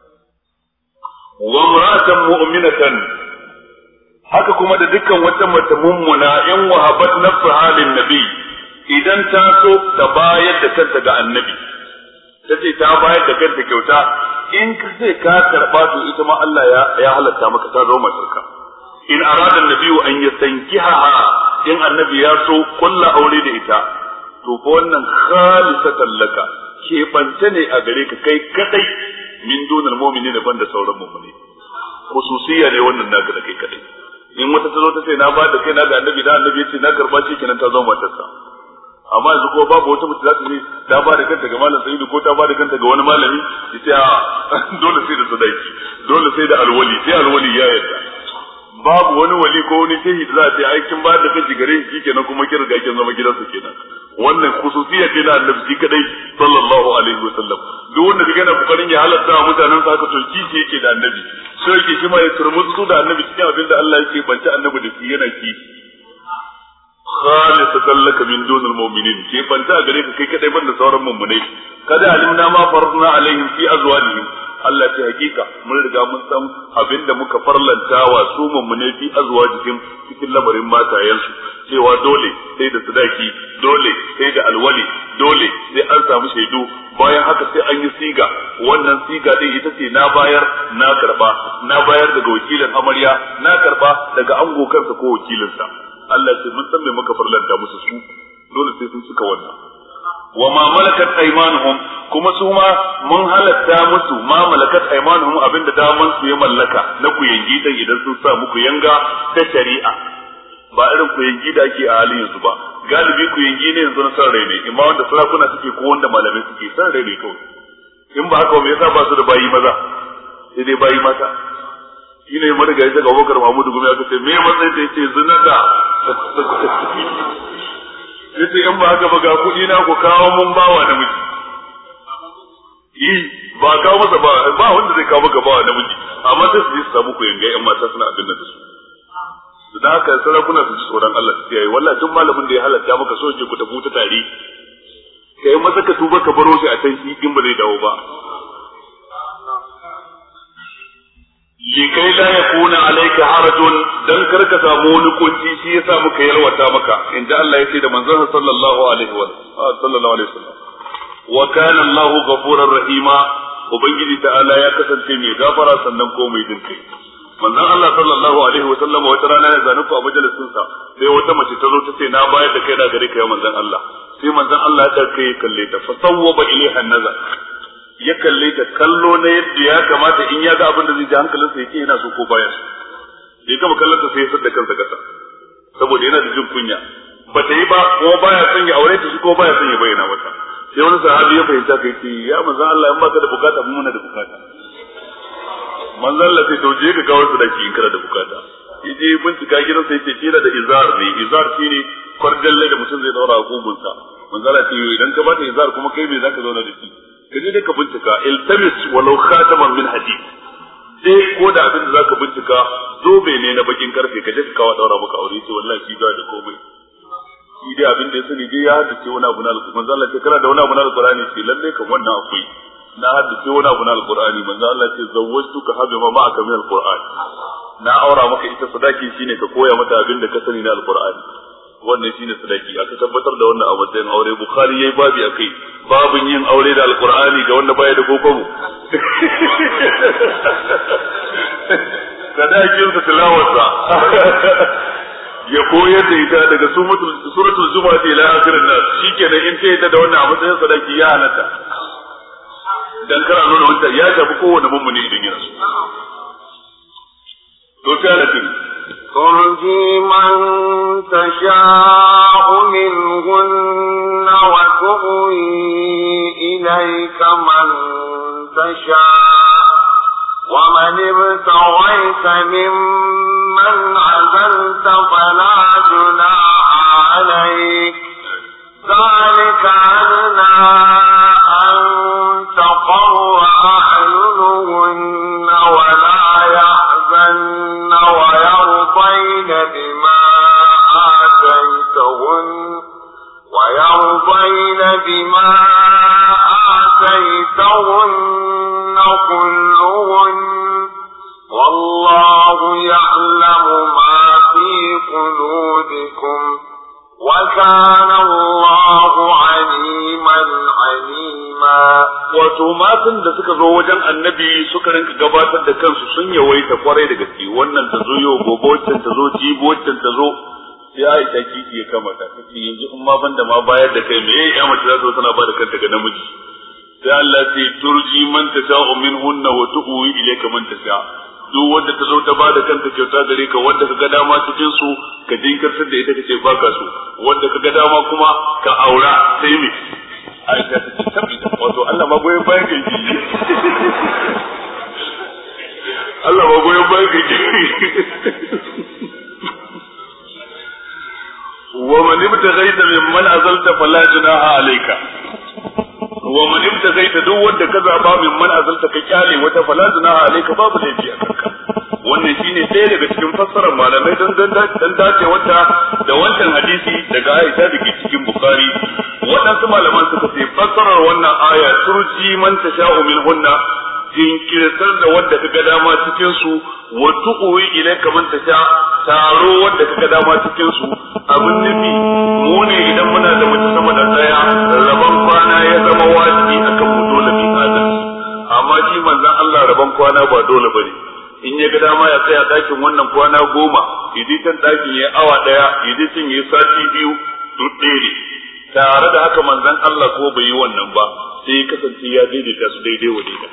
wa imra'atan mu'minatan haka kuma da dukkan wata mace mummuna in wahabat nafsaha lin nabi idan ta so ta bayar da kanta ga annabi tace ta bayar da kanta kyauta in ka sai ka karba to ita ma Allah ya ya halatta maka ta zo matarka in arada annabi an yastankiha in annabi ya so kullu aure da ita to ko wannan khalisatan laka ke bance ne a gare ka kai kadai min dunal mu'minina banda sauran mu'mini khususiyya ne wannan naka da kai kadai in wata ta zo ta ce na ba da kai na ga annabi da annabi ya ce na karba shi kenan ta zama matarsa amma yanzu ko babu wata mace za ta ce ta ba da kanta ga malam Sa'idu ko ta ba da kanta ga wani malami ita dole sai da sadaki dole sai da alwali sai alwali ya yarda babu wani wali ko wani shehi da za a ce aikin ba da kanki gare shi kenan kuma kin riga kin zama gidansa kenan wannan khususiyya ce na annabi kadai sallallahu alaihi wasallam duk wanda kaga na kokarin ya halatta mutanen sa haka to kishi yake da annabi sai yake shi ma ya turmutsu da annabi cikin abin da Allah yake bance annabi da shi yana ki khalisatan laka min dunil mu'minin ke banta gare ka kai kadai banda sauran mummunai kada alimna ma faradna alaihim fi azwajihim Allah ce hakika mun riga mun san abinda muka farlanta wa su mummune fi azwajihim cikin lamarin matayensu cewa dole sai da sadaki dole sai da alwali dole sai an samu shaidu bayan haka sai an yi siga wannan siga din ita ce na bayar na karba na bayar daga wakilin amarya na karba daga ango kansa ko wakilinsa Allah ce mun san me muka farlanta musu su dole sai sun suka wannan wa ma malakat aymanuhum kuma su ma mun halatta musu ma malakat aymanuhum abinda daman su ya mallaka na ku yangi dan idan sun sa muku yanga ta shari'a ba irin ku yangi da ake a halin yanzu ba galibi ku yangi ne yanzu na san rai ne imma wanda sarakuna suke ko wanda malamai suke san rai ne kawai in ba haka me yasa ba su da bayi maza sai dai bayi mata shine mai daga daga Abubakar Mahmud Gumi aka ce me matsayin da yake zinata yace in ba haka ba ga kudi na ku kawo mun bawa namiji yi ba kawo masa ba ba wanda zai kawo maka bawa namiji amma sai su yi samu ku yanga yan mata suna abin da su da haka sarakuna su ji tsoron Allah su yayi wallahi duk malamin da ya halatta maka so yake ku tafi ta tare kai maza ka tuba ka baro shi a can shi in ba zai dawo ba likai la yakuna alayka harajun dan karka samu wani kunci shi yasa muka yalwata maka inda Allah ya ce da manzon sallallahu alaihi wa sallallahu alaihi wasallam wa kana Allahu ghafurur rahima ubangiji ta'ala ya kasance mai gafara sannan ko mai jinkai manzon Allah sallallahu alaihi wa sallam wata rana ya zanu ku a majalisin sa sai wata mace ta zo ta ce na bayar da kai da gare ka ya manzon Allah sai manzon Allah ya dauke kalle ta fa sawwaba ilaiha nazar ya kalle ta kallo na yadda ya kamata in ya ga abin da zai ji hankalinsa yake yana so ko baya so ya gama kallon ta sai ya sadda kansa kasa saboda yana da jin kunya ba ta yi ba kuma baya son ya aure ta shi ko baya son ya bayyana mata sai wani sahabi ya fahimta kai ce ya manzon Allah in baka da bukata mun muna da bukata manzon Allah sai to je ka kawo su da ki in kana da bukata yaje bincika gidan sai ce kila da izar ne izar shine kwarjalle da mutum zai daura a kugunsa manzon Allah ce idan ka bata izar kuma kai me zaka zauna da shi kaje dai ka bincika iltamis walau khataman min hadid sai ko da abin da zaka bincika zobe ne na bakin karfe kaje ka kawo daura maka aure ce wallahi shi ga da komai shi dai abin da ya sani dai ya haddace wani abu na alqur'ani manzo Allah ce kana da wani abu na alqur'ani ce lalle kan wannan akwai na haddace wani abu na alqur'ani manzo Allah ce zawwajtuka habi ma ma'aka min alqur'ani na aura maka ita sadaki shine ka koya mata abin da ka sani na alqur'ani wannan shine sadaki aka tabbatar da wannan a matsayin aure bukhari yayi babi akai babin yin aure da alqur'ani ga wanda baya da gogogo sadakin sa tilawarsa ya koyar da ita daga suratul zuma ila akhirin nas shikenan in ta yadda da wannan a matsayin sadaki ya halatta dan kar a nuna wanda ya tafi kowanne mummuni idan yana so to ta lafi ترجي من تشاء منهن وتؤوي إليك من تشاء ومن ابتغيت ممن عزلت فلا جناح عليك ذلك أدنى أن تقر أعينهن ولا يحزن ويرضين بما آتيتهن ويرضين بما آتيتهن كلهن والله يعلم ما في قلوبكم وكان الله عليما عليما. wato matan da suka zo wajen annabi suka rinka gabatar da kansu sun yawaita kwarai da gaske wannan ta zo yau gobe wancan ta zo jibo wancan ta zo sai Aisha kiki ya kamata kace yanzu in ma banda ma bayar da kai me ya mace za ta tana ba da kanta ga namiji sai Allah sai turji man tasha'u minhunna wa tu'wi ilayka man tasha duk wanda ta zo ta ba da kanta kyauta gare ka wanda ka ga dama cikin su ka jinkirtar da ita kace baka so wanda ka ga dama kuma ka aura sai me Aisha ta ce tabbata wato Allah ma goyen bayan kai Allah ma goyen bayan kai wa man ibtaghaita mimman azalta fala junaha alayka wa man ibtaghaita duk wanda ka zaba mimman azalta ka kyale wata fala junaha alayka babu laifi a kanka wannan shine ɗaya daga cikin fassarar malamai dan dan dace wata da wancan hadisi daga Aisha dake cikin Bukhari waɗansu malaman suka ce fassarar wannan aya turji man tasha'u minhunna jinkirtar da wanda kaga dama cikin su wa tu'wi ilayka man tasha taro wanda kaga dama cikin su abin nufi mu ne idan muna da mace sama da daya rabon kwana ya zama wajibi akan mu dole bi adalci amma shi manzon Allah rabon kwana ba dole bane in ya ga dama ya tsaya dakin wannan kwana goma idan tan dakin yayi awa daya idan tin yayi sati biyu duk ɗaya ne tare da haka manzon Allah ko bai yi wannan ba sai ya kasance ya daidaita su daidai wa daidai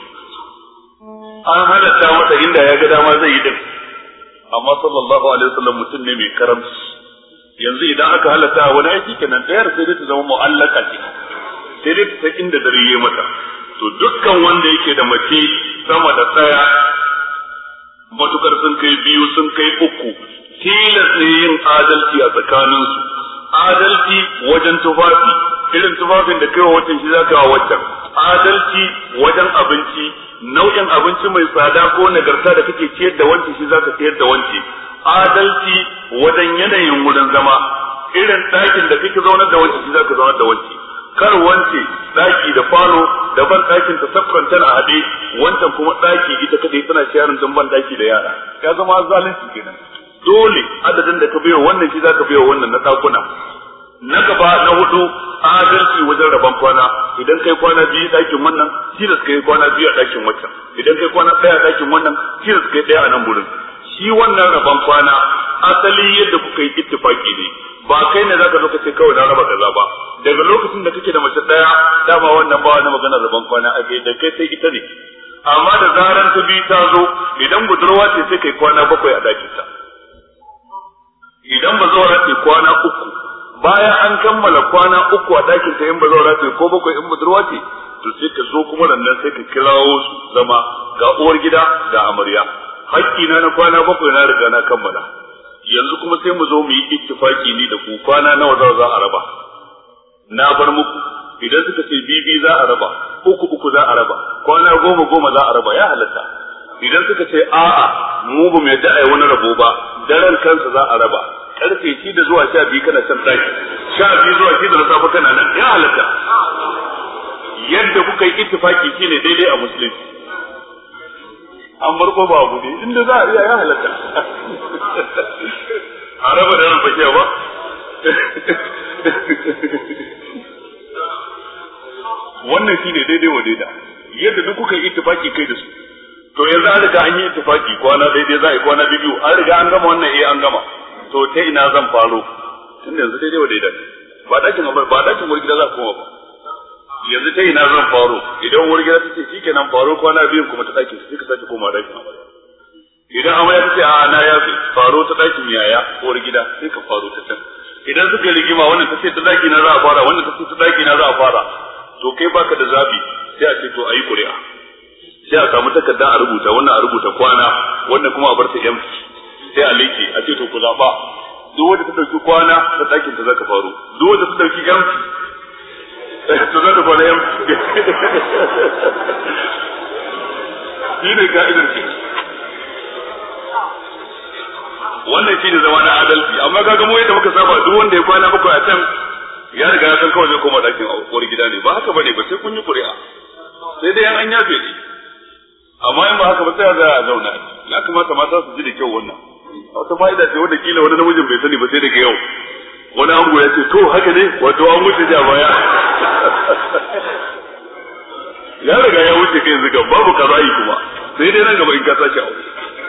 an halatta masa inda ya ga dama zai yi din amma sallallahu alaihi wasallam mutum ne mai karamci yanzu idan aka halatta wani aiki kenan dayar sai dai ta zama mu'allaka ce sai dai ta inda dare yayi mata to dukkan wanda yake da mace sama da tsaya matukar sun kai biyu sun kai uku tilas ne yin adalci a tsakaninsu adalci wajen tufafi irin tufafin da kai wa waccan shi zaka wa waccan adalci wajen abinci nau'in abinci mai tsada ko nagarta da kake ciyar da wanci shi zaka ciyar da wanci adalci wajen yanayin wurin zama irin ɗakin da kake zaunar da wanci shi zaka zaunar da wanci kar wance ɗaki da falo da ban ɗakin ta saffanta a haɗe wancan kuma ɗaki ita kadai tana sharing din ban ɗaki da yara ya zama zalunci kenan dole adadin da ka biyo wannan shi zaka biyo wannan na ɗakuna na gaba na hudu adalci wajen rabon kwana idan kai kwana biyu ɗakin wannan shi da kai kwana biyu a ɗakin wancan idan kai kwana ɗaya a ɗakin wannan shi da kai ɗaya a nan gurin shi wannan rabon kwana asali yadda kuka yi ittifaki ne ba kai ne zaka zo ka ce kawai na raba kaza ba daga lokacin da kake da mace daya dama wannan ba wani magana rabon kwana a da kai sai ita ne amma da zaran ta bi ta zo idan budurwa ce sai kai kwana bakwai a dakin ta idan bazawara ce kwana uku bayan an kammala kwana uku a dakin ta in bazawara ce ko bakwai in budurwa ce to sai ka zo kuma nan sai ka kirawo su zama ga uwar gida ga amarya hakki na na kwana bakwai na riga na kammala yanzu kuma sai mu zo mu yi ittifaki ni da ku kwana nawa za a raba na bar muku idan suka ce bibi za a raba uku uku za a raba kwana goma goma za a raba ya halatta idan suka ce a'a mu ba mu yadda ai wani rabo ba daren kansa za a raba karfe shi da zuwa sha biyu kana can daki sha biyu zuwa shi da na safe kana nan ya halatta yadda kuka yi ittifaki shine daidai a musulunci an barko ba abu ne inda za a iya ya halatta a raba da ran fashiya ba wannan shine daidai wa daida yadda duk kuka yi ittifaki kai da su to yanzu an riga an yi ittifaki kwana daidai za a yi kwana biyu an riga an gama wannan eh an gama to ta ina zan faro tunda yanzu daidai wa daida ba dakin ba dakin wurin gida za ku koma ba yanzu ta ina zan faro idan wurin gida tace shikenan faro kwana biyu kuma ta dakin sai ka sake koma dakin amarya idan amarya tace a na ya faro ta dakin yaya wurin gida sai ka faro ta can idan suka rigima wannan tace ta daki na za a fara wannan tace ta daki na za a fara to kai baka da zabi sai a ce to ayi ƙuri'a sai a samu takarda a rubuta wannan a rubuta kwana wannan kuma a bar ta empty sai a leke a ce to ku zaba duk wanda ta dauki kwana ta dakin ta zaka faro duk wanda ta dauki empty to za ta fara empty shi ne ka'idar ce wannan shi ne zama na adalci amma kaga mu yadda muka saba duk wanda ya kwana bakwai a can ya riga ya san kawai zai koma dakin uwar gida ne ba haka bane ba sai kun yi ƙuri'a sai dai an yafe ne amma in ba haka ba sai za a zauna ya kamata mata su ji da kyau wannan wata fa'ida ce wanda kila wani namijin bai sani ba sai daga yau wani ango ya ce to haka ne wato an wuce ja baya ya riga ya wuce kai yanzu ga babu kaza'i kuma sai dai nan gaba in ka sake aure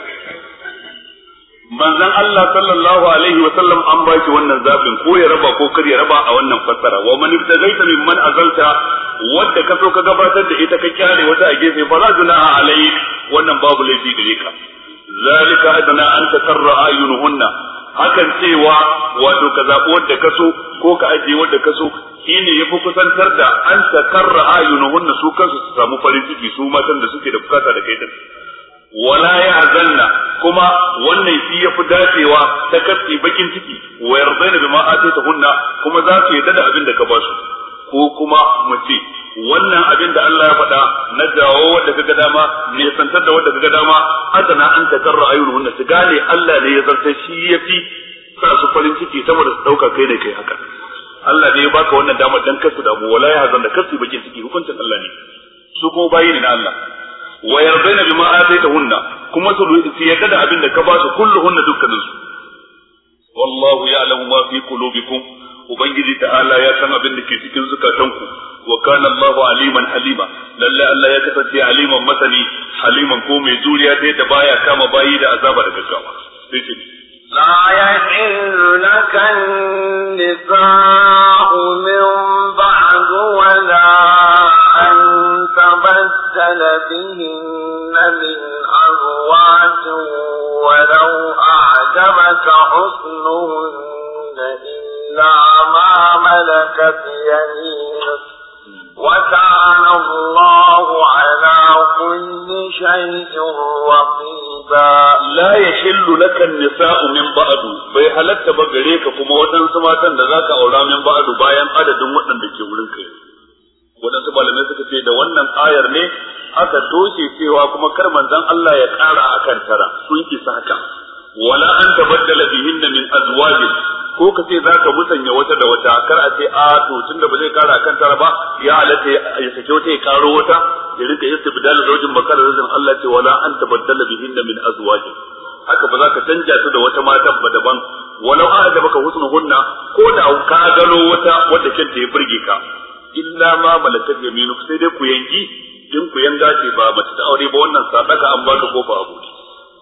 manzon Allah sallallahu alaihi wa sallam an baki wannan zafin ko ya raba ko kar ya raba a wannan fassara wa man ibtagaita mimman azalta wadda ka so ka gabatar da ita ka kyale wata a gefe fa la junaha alayk wannan babu laifi gare ka zalika adna an takarra ayunuhunna hakan cewa wato ka zabi wadda ka so ko ka aje wadda ka so shine yafi kusantar da an takarra ayunuhunna su kansu su samu farin ciki su matan da suke da bukata da kai din wala yahzanna kuma wannan shi yafi dacewa ta kasi bakin ciki wa yardaina bima ataytahunna kuma za su yarda da abin da ka ba su ko kuma mace wannan abin da Allah ya faɗa na dawo wanda kaga dama ne santar da wanda kaga dama adana an takarra ayyuhunna su gane Allah ne ya zarta shi yafi sa su farin ciki saboda su dauka kai ne kai haka Allah ne ya baka wannan dama dan kasu da mu wala yahzanna kasu bakin ciki hukuncin Allah ne su kuma bayi ne na Allah wa yardaina bima ataytahunna kuma su yarda da abin da ka ba su kulluhunna dukkanin su wallahu ya'lamu ma fi qulubikum ubangiji ta'ala ya san abin da ke cikin zukatanku wa kana Allahu aliman halima lalle Allah ya kasance aliman masani haliman ko mai juriya ta yadda baya kama bayi da azaba da gaggawa sai ce لا يحل لك النساء من بعد ولا أن تبدل بهن من أزواج ولو أعجبك حسنهن إلا ما ملكت يمينك وكان الله على كل شيء رقيبا لا يحل لك النساء من بعد bai halatta ba gare ka kuma waɗansu matan da zaka aura min ba'du bayan adadin waɗanda ke wurin kai waɗansu malamai suka ce da wannan ayar ne aka toshe cewa kuma kar manzon Allah ya ƙara akan tara sun isa haka wala an tabaddala bihinna min azwajin ko ka ce zaka musanya wata da wata kar a ce a to tunda ba zai kara akan tara ba ya halatta ya sake wata ya karo wata ya rika istibdal zawjin bakar razin Allah ce wala an tabaddala bihinna min azwajin haka ba za ka canja su da wata matan ba daban walau a'jabaka husnuhunna ko da ka gano wata wadda kenta ya burge ka illa ma malakat yaminu sai dai ku yanki in ku yanga ce ba mace ta aure ba wannan sadaka an baka kofa abu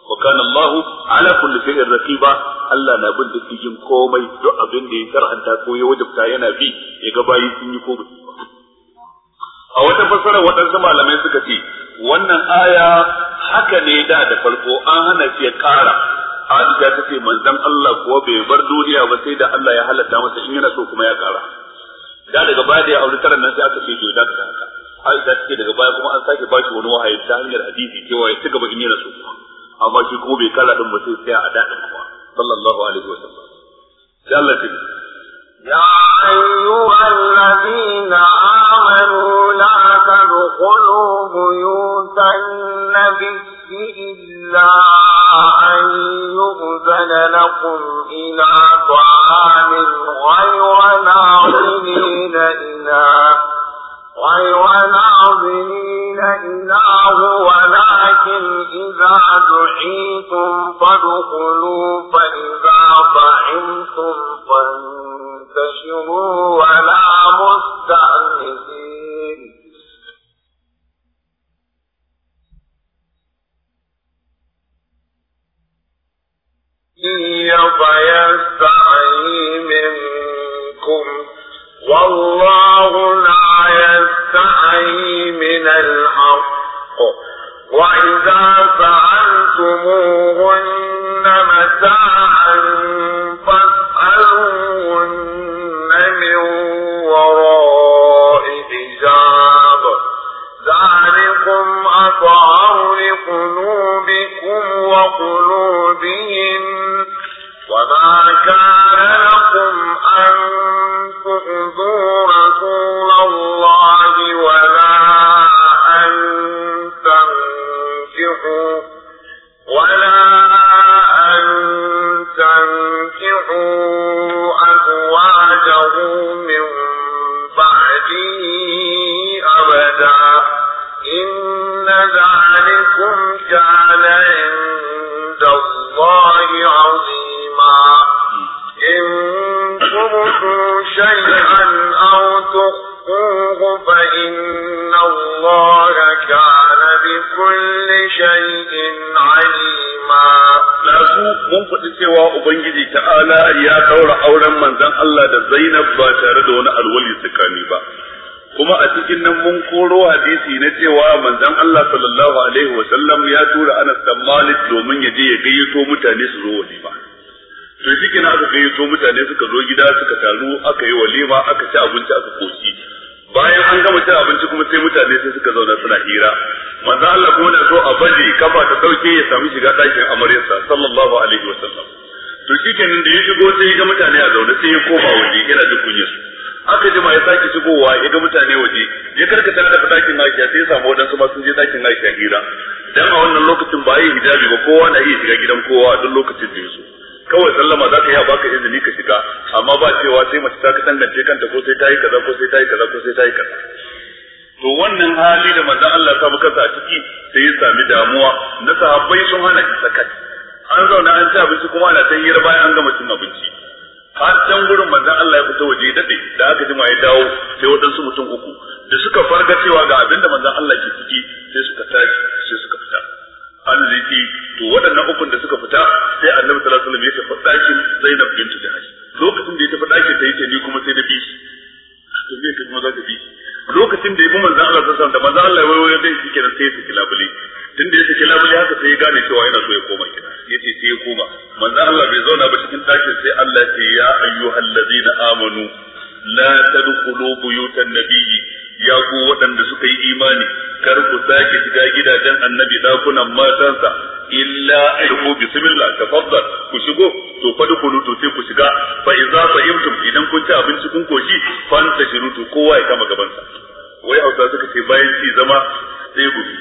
wa kana Allahu ala kulli shay'in raqiba Allah na bin dukkan komai duk abin da ya karanta ko ya wajibta yana bi ya ga bayi sun yi ko ba a wata fassara waɗansu malamai suka ce wannan aya haka ne da da farko an hana shi ya ƙara Aisha ta ce manzon Allah kuwa bai bar duniya ba sai da Allah ya halatta masa in yana so kuma ya ƙara da daga baya da ya aure taran nan sai aka ce to da ka haka Aisha ta ce daga baya kuma an sake bashi wani wahayi ta hanyar hadisi cewa ya ci gaba in yana so amma shi ko bai kala din ba sai sai a dadin kuma sallallahu alaihi wasallam sai Allah ya يا أيها الذين آمنوا لا تدخلوا بيوت النبي إلا أن يؤذن لكم إلى طعام غير ناظرين إناه غير ناظرين إناه ولكن إذا دعيتم فادخلوا فإذا طعمتم فانتشروا ولا مستأنسين فيستحيي منكم والله لا يستحيي من الحق وإذا سألتموهن متاعا فاسألوهن من وراء حجاب ذلكم أطهر لقلوبكم وقلوبهم وما كان لكم أن تؤذوا رسول الله ولا أن تنكحوا ولا أن تنكحوا أزواجه من بعده أبدا إن ذلكم كان عند الله عظيما إن تبدوا شيئا أو تخفوه فإن الله كان بكل شيء عليما. Lazu mun faɗi cewa Ubangiji ta'ala ya ɗaura auren manzon Allah da Zainab ba tare da wani alwali tsakani ba. Kuma a cikin nan mun koro hadisi na cewa manzon Allah sallallahu alaihi wa sallam ya tura Anas bin Malik domin ya je ya gayyato mutane su zo walima. To shi kenan aka gayyato mutane suka zo gida suka taru aka yi walima aka ci abinci aka koki. Bayan an gama cin abinci kuma sai mutane sai suka zauna suna hira. Manzo Allah kuma na so a baje kafa ta dauke ya samu shiga dakin amaryarsa sallallahu alaihi wa sallam. To shi kenan da ya shigo sai ya ga mutane a zaune sai ya koma waje yana jin kunyar su. Aka jima ya sake shigowa ya ga mutane waje ya karkata da dakin Aisha sai ya samu wadansu ma sun je dakin Aisha hira. Dan a wannan lokacin ba yi hijabi ba kowa na iya shiga gidan kowa a duk lokacin da ya so. Kawai sallama za ka yi baka izini ka shiga amma ba cewa sai mace ta ka tangance kanta ko sai ta yi kaza ko sai ta yi kaza ko sai ta yi kaza. To wannan hali da manzon Allah ya samu kansa a ciki sai ya sami damuwa na sahabbai sun hana shi sakat. An zauna an ci abinci kuma ana ta hira bayan an gama cin abinci. Har can gurin manzon Allah ya fita waje dade da aka jima ya dawo sai wadansu mutum uku da suka farga cewa ga abinda manzon Allah ke ciki sai suka tashi sai suka fita. An zai to waɗannan ukun da suka fita sai Annabi sallallahu alaihi wasallam ya tafi ɗakin Zainab bint Jahsh. Lokacin da ya tafi ɗakin ta yace ni kuma sai da bi shi. To me kuma za ka bi? Lokacin da ya bi manzon Allah sallallahu alaihi wasallam da manzon Allah ya wayo dai shi kenan sai ya saki labule. Tunda ya saki labule haka sai ya gane cewa yana so ya koma gida. Yace sai ya koma. Manzon Allah bai zauna ba cikin ɗakin sai Allah ya ce ya ayyuhallazina amanu la tadkhulu buyutan nabiyyi ya ku waɗanda suka yi imani kar ku sake shiga gidajen annabi dakunan matansa illa ayyu bismillah tafaddal ku shigo to fa dukulu to sai ku shiga fa idza fahimtum idan kun ci abinci kun koshi fan tashiru to kowa ya kama gaban sa wai Hausa suka ce bayan ci zama sai gudu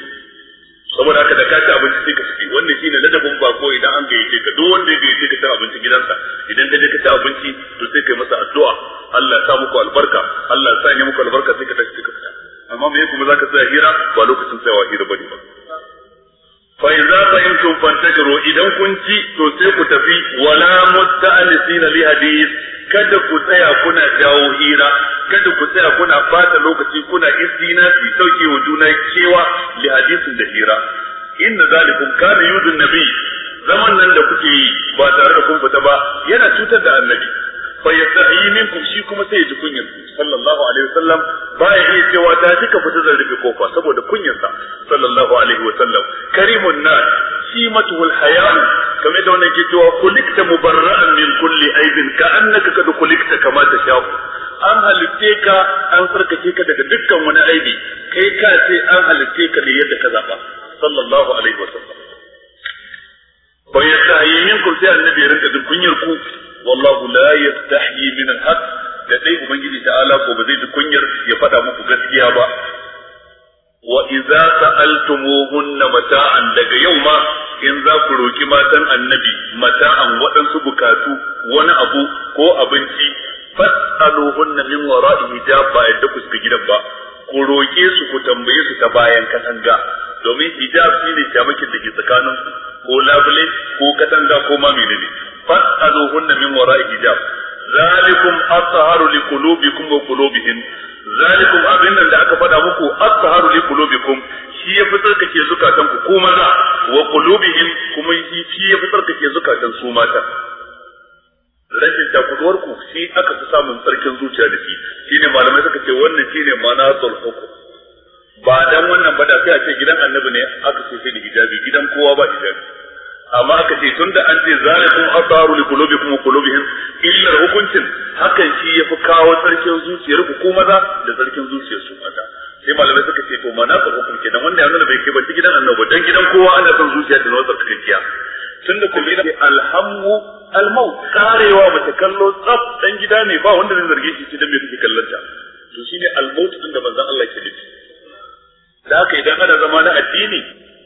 saboda haka da ka ci abinci sai ka ci wannan shine ladabin bako idan an gayyace ka duk wanda ya gayyace ka ci abinci gidansa idan ka je ka ci abinci to sai kai masa addu'a Allah ya sa muku albarka Allah ya sanya muku albarka sai ka tashi ka fita amma me kuma zaka tsaya hira ba lokacin tsayawa hira bane ba fa idza fahimtum fantashiru idan kun ci to sai ku tafi wala musta'anisina li hadith kada ku tsaya kuna jawo hira kada ku tsaya kuna bata lokaci kuna istinasi sauke wa juna kewa li hadithin da hira inna zalikum kana yudun nabi zaman nan da kuke yi ba tare da kun fita ba yana cutar da annabi fa yastahi minkum shi kuma sai ya ji kunyar sallallahu alaihi wasallam baya iya cewa ta kika fita zan rufe kofa saboda kunyar sa sallallahu alaihi wasallam karimun nas simatuhul hayan kamar da wannan ke cewa kulikta mubarra'an min kulli aibin ka annaka kad kulikta kama tasha an halitte ka an sarkake ka daga dukkan wani aibi kai ka ce an halitte ka ne yadda ka zaba sallallahu alaihi wasallam fa yastahi minkum sai annabi ya rinka jin kunyar ku wallahu la yastahi min al-haq da dai ubangiji ta'ala ko ba zai ji kunyar ya fada muku gaskiya ba wa idza sa'altumuhunna mata'an daga yau ma in za ku roki matan annabi mata'an waɗansu bukatu wani abu ko abinci fas'aluhunna min wara'i hijab ba yadda ku shiga gidan ba ku roke su ku tambaye su ta bayan katanga domin hijab shine shamakin da ke tsakanin ku ko labule ko katanga ko ma menene fas'aluhunna min wara'i hijab zalikum athaharu liqulubikum wa qulubihim zalikum abin nan da aka faɗa muku athaharu liqulubikum shi ya fitar kake zukatan ku ko maza wa qulubihim kuma shi ya fitar kake zukatan su mata rashin takuduwar ku shi aka fi samun tsarkin zuciya da shi shine malamai suka ce wannan shine manatul hukum ba dan wannan ba da sai a ce gidan annabi ne aka ce sai da hijabi gidan kowa ba hijabi amma aka ce tunda an ce zalikum asaru li qulubikum wa qulubihim illa hukuncin hakan shi yafi kawo tsarkin zuciyar ku ko maza da tsarkin zuciyar su mata sai malamai suka ce to manatul hukum kenan wanda ya nuna bai kai ba gidan annabi dan gidan kowa ana son zuciya ta nuna tsarkiya tunda kuma ina alhammu almaut karewa mace kallo tsaf dan gida ne ba wanda zai zarge shi dan me kake kallon ta to shine almaut din da manzon Allah ke nufi da haka idan ana zama na addini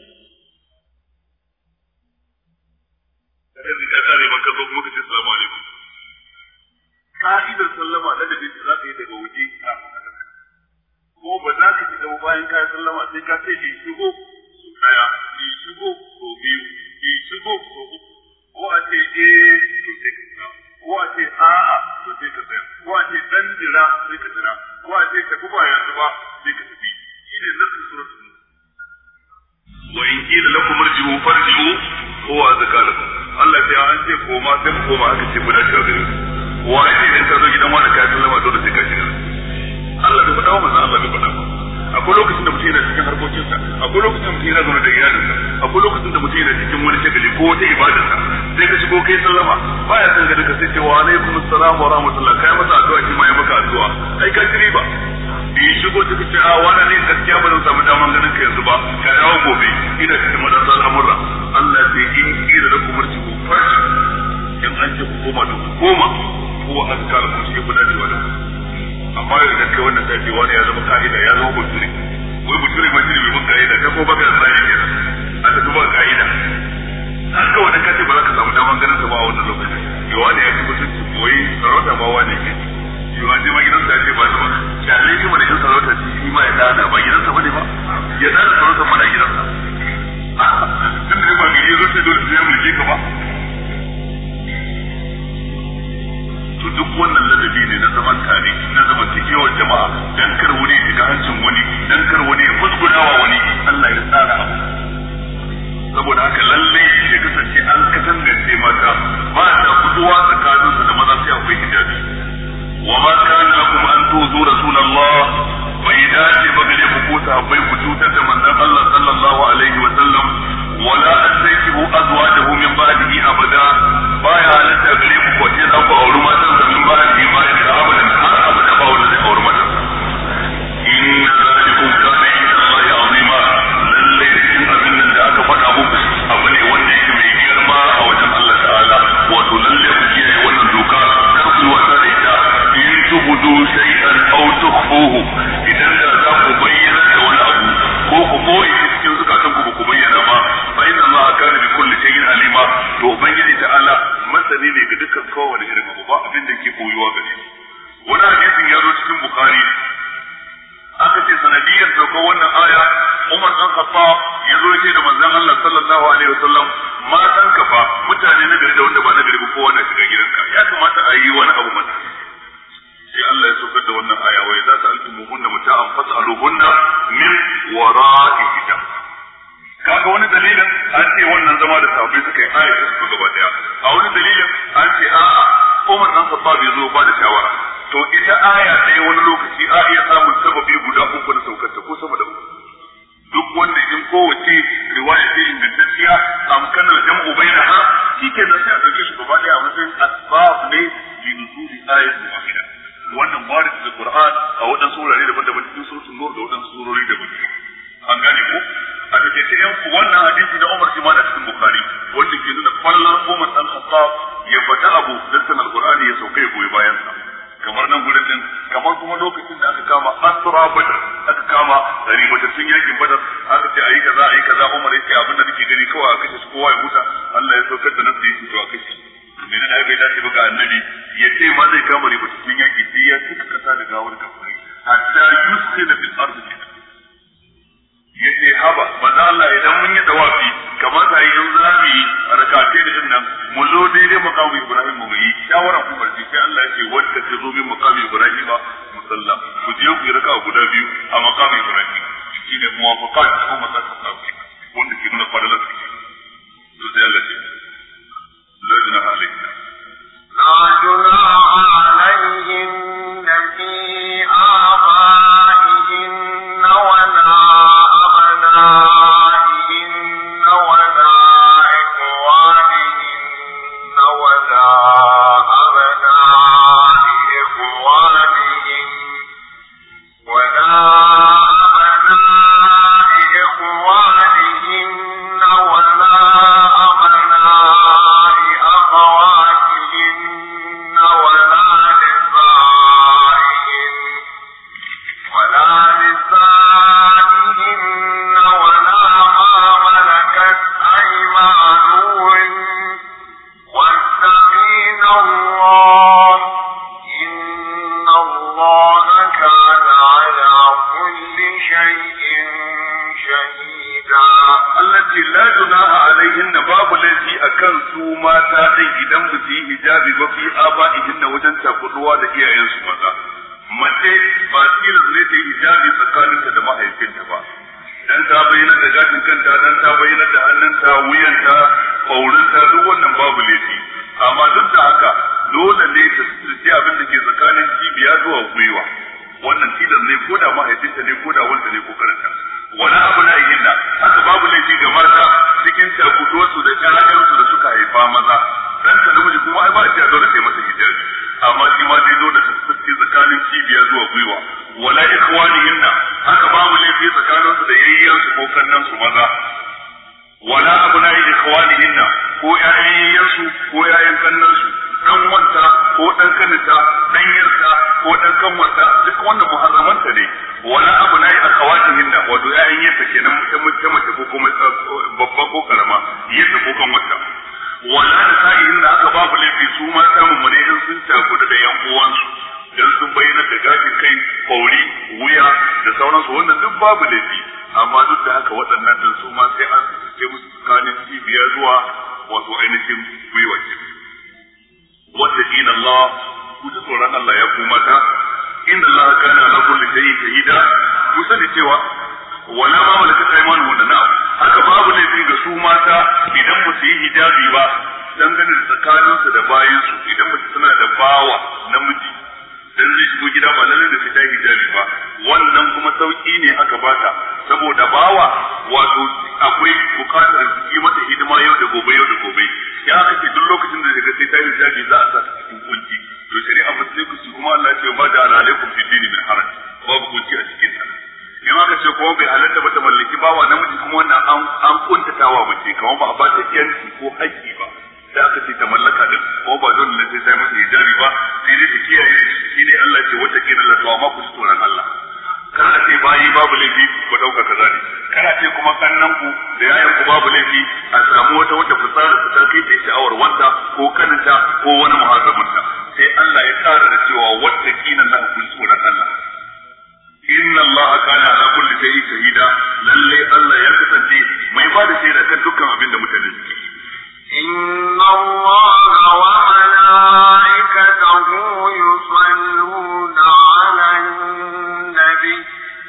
kada ka kare maka zo kuma kace assalamu alaikum ka'idar sallama da da za ka yi daga waje ka ko ba za ka ji da bayan ka sallama sai ka ce ki shigo su daya ki shigo ko biyu ki shigo ko uku ko a ce eh to sai ka ko a ce a'a to sai ka tsaya ko a ce dan jira sai ka jira ko a ce ka kuma yanzu ba sai ka tafi shine nasu suratul wa in qila lakum irji'u farji'u huwa azka lakum Allah ya an ce koma sai ku koma aka ce guda ta gare ku wa ne idan ka zo gidan wani ka sallama dole sai ka shiga Allah bai faɗa wa manzo Allah bai faɗa akwai lokacin da mutum yana cikin harkokinsa akwai lokacin da mutum yana zaune da iyalinsa akwai lokacin da mutum yana cikin wani shagali ko wata ibadarsa sai ka shigo kai sallama baya san ga duka sai ce wa alaikum assalam wa rahmatullah kai masa addu'a shi ma ya maka addu'a ai ka ci riba in shigo ta ce a wannan ne gaskiya ba zan samu daman ganin ka yanzu ba ka dawo gobe ina cikin madarsa al'amurra Allah sai in kira da kuma ci ku farci in an ce ku koma da ku koma ko azkar ku shi ku dace wa da amma da kai wannan sai wani ya zama kaida ya zama bature wai bature ma shi ne mun kaida kai ko baka da sai kenan aka duba kaida haka wanda kace ba za ka samu daman ganin ka ba a wannan lokacin yawa ne ya ci mutunci wai sarauta ma wani ke yawa ne ma gidan da ce ba ta ba shalle shi wanda yin sarauta shi ma ya dana ba gidansa bane ba ya dana sarauta mana gidansa tun da ba gari zo sai dole sai ya mulke ka ba to duk wannan ladabi ne na zaman tare na zaman tikewar jama'a dan kar wani ya shiga hancin wani dan kar wani ya musgunawa wani Allah ya tsara abu saboda haka lalle ya kasance an kasance mata ba ta fitowa tsakaninsu da maza sai akwai hijabi wa ma kana lakum an tuzu rasulullah bai dace ba gare ku ko sahabbai ku cutar da manzon Allah sallallahu alaihi wa sallam wala asaytu azwajahu min ba'dihi abada baya halatta gare ku ko ce za ku auri matan da min ba'dihi ma ya abadan har abada ba wanda zai auri matan inna zalikum kana inda Allah azima lalle cikin abin da aka faɗa muku abu ne wanda yake mai girma a wajen Allah ta'ala wato lalle ku kiyaye wannan doka kar ku wasa da ita in tubudu shay'an aw tukhfuhu idan da za ku bayyana da wani abu ko ku boye cikin zukatan ku ku bayyana ba fa inna Allah kana bi kulli shay'in alima to ubangiji ta'ala masani ne ga dukkan kowane irin abu ba abin da ke koyuwa gare shi wannan hadisin ya zo cikin bukhari aka ce sanadiyar daukar wannan aya Umar dan Khattab ya zo yake da manzon Allah sallallahu alaihi wasallam matan ka fa mutane na gari da wanda ba na gari ba kowa na shiga gidanka ya kamata a yi wani abu mata sai Allah ya saukar da wannan aya wa idza sa'altumuhunna mata'an fas'aluhunna min wara'i hijab kaga wani dalilin an ce wannan zama da sahabbai suka yi ayatu su gaba daya a wani dalilin an ce a'a Umar dan Khattab ya zo ba da shawara to ita aya ɗaya wani lokaci a iya samun sababi guda uku da saukar ta ko sama da uku duk wanda in kowace riwaya ce ingantacciya amkanar jam'u bainaha shike da sai a dauke shi gaba daya a matsayin asbab ne li nuzuli ayatin wahida wannan warid da Qur'an a wadan surare daban-daban cikin suratul Nur da wadan surori daban-daban an gane ko a take cikin wannan hadisi da Umar Imam cikin Bukhari wanda ke nuna fallar Umar dan Khattab ya fata abu dan Al-Qur'ani ya sauke goyi bayan sa kamar nan gurin din kamar kuma lokacin da aka kama Asra Badr aka kama dari batun yakin Badr aka ce ayi kaza ayi kaza Umar yake abin da nake gani kawai aka ce kowa ya huta Allah ya saukar da nasi yake to aka ce me ne bai dace ba ga annabi ya ce ma zai kama ribatun yaki sai ya tuka kasa da gawar kafiri hatta yuskhina fil ardi yace haba manzo Allah idan mun yi tawafi kamar da yin zabi rakatai da din nan mu zo daidai makamu Ibrahim mu yi shawara ku barci sai Allah ya ce wanda ta zo min makamu Ibrahim musalla ku je ku yi raka guda biyu a makamu Ibrahim shine muwafaqat ko masaka wanda ke nuna fadalar su to sai Allah ya la junaha alayhi la junaha alayhim fi abaihim wa la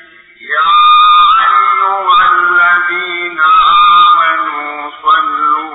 صلوا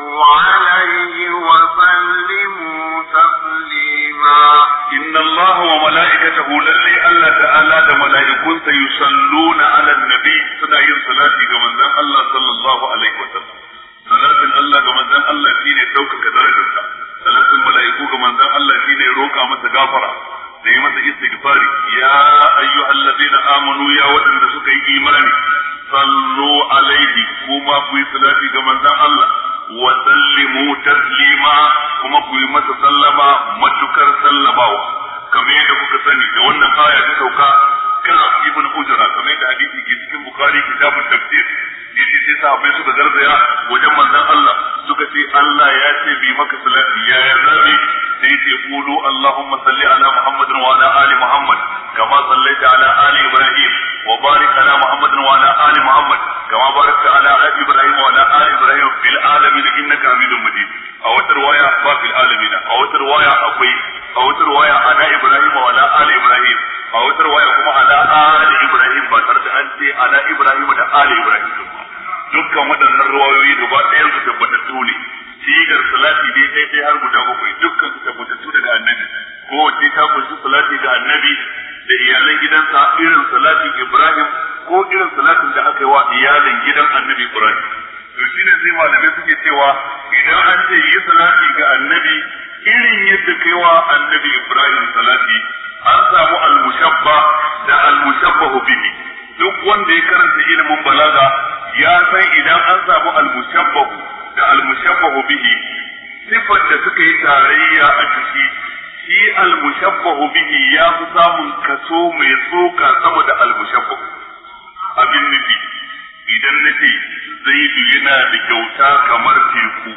ya ce bi maka salati ya ya zabi sai ce qulu Allahumma salli ala Muhammadin wa ala ali Muhammad kama sallaita ala ali Ibrahim wa barik ala Muhammadin wa ala ali Muhammad kama barakta ala ali Ibrahim wa ala ali Ibrahim fil alamin innaka Hamidum Majid. A wata riwaya ba fil alamin, a wata riwaya akwai, a wata riwaya ala Ibrahim wa ala ali Ibrahim, a wata riwaya kuma ala ali Ibrahim ba tare da an ce ala Ibrahim da ali Ibrahim. Dukkan waɗannan riwayoyi gaba ɗayan su tabbatattu ne. Sigar salati dai dai dai har guda bakwai dukkan su tabbatattu daga annabi. Ko wace ta kunshi salati ga annabi da iyalan gidansa irin salatin Ibrahim ko irin salatin da aka yi wa iyalan gidan annabi Ibrahim. To shine sai malamai suke cewa idan an ce yi salati ga annabi irin yadda kai wa annabi Ibrahim salati an samu al-mushabba da al-mushabbahu bihi. Duk wanda ya karanta ilimin balaga ya san idan an samu al-mushabbahu da al-mushabbahu bihi sifar da suka yi tarayya a ciki, shi al-mushabbahu bihi ya fi samun kaso mai tsoka sama da al-mushabbahu. Abin nufi idan nace Zaidu yana da kyauta kamar teku,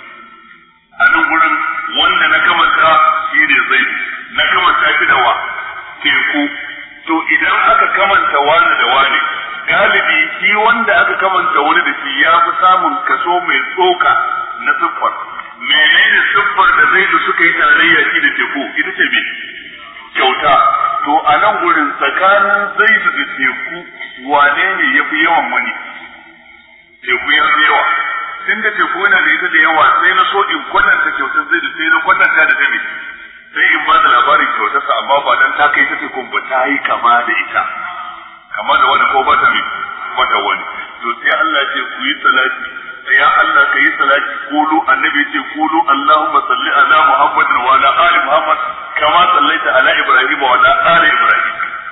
a nan gurin wanda na kamanta shi ne Zaidu, na kamanta shi da wa teku. To idan aka kamanta wani da wani, galibi shi wanda aka kamanta wani da shi ya fi samun kaso mai tsoka na siffar. Menene siffar da Zaidu suka yi tarayya shi da teku? Ita ce me? Kyauta. To a nan gurin tsakanin Zaidu da teku wane ne ya fi yawan wani? Teku ya fi yawa. Tun da teku yana da ita da yawa sai na so in kwatanta kyautar Zaidu sai na kwatanta da ta ne. Sai in ba da labarin kyautarsa amma ba dan ta kai ta tekun ba ta yi kama da ita. Kama da wani ko ba ta mai mata wani. To sai Allah ce ku yi salati. Ya Allah ka yi salati kulu annabi ce kulu Allahumma salli ala Muhammadin wa ala ali Muhammad kama sallaita ala Ibrahim wa ala ali Ibrahim.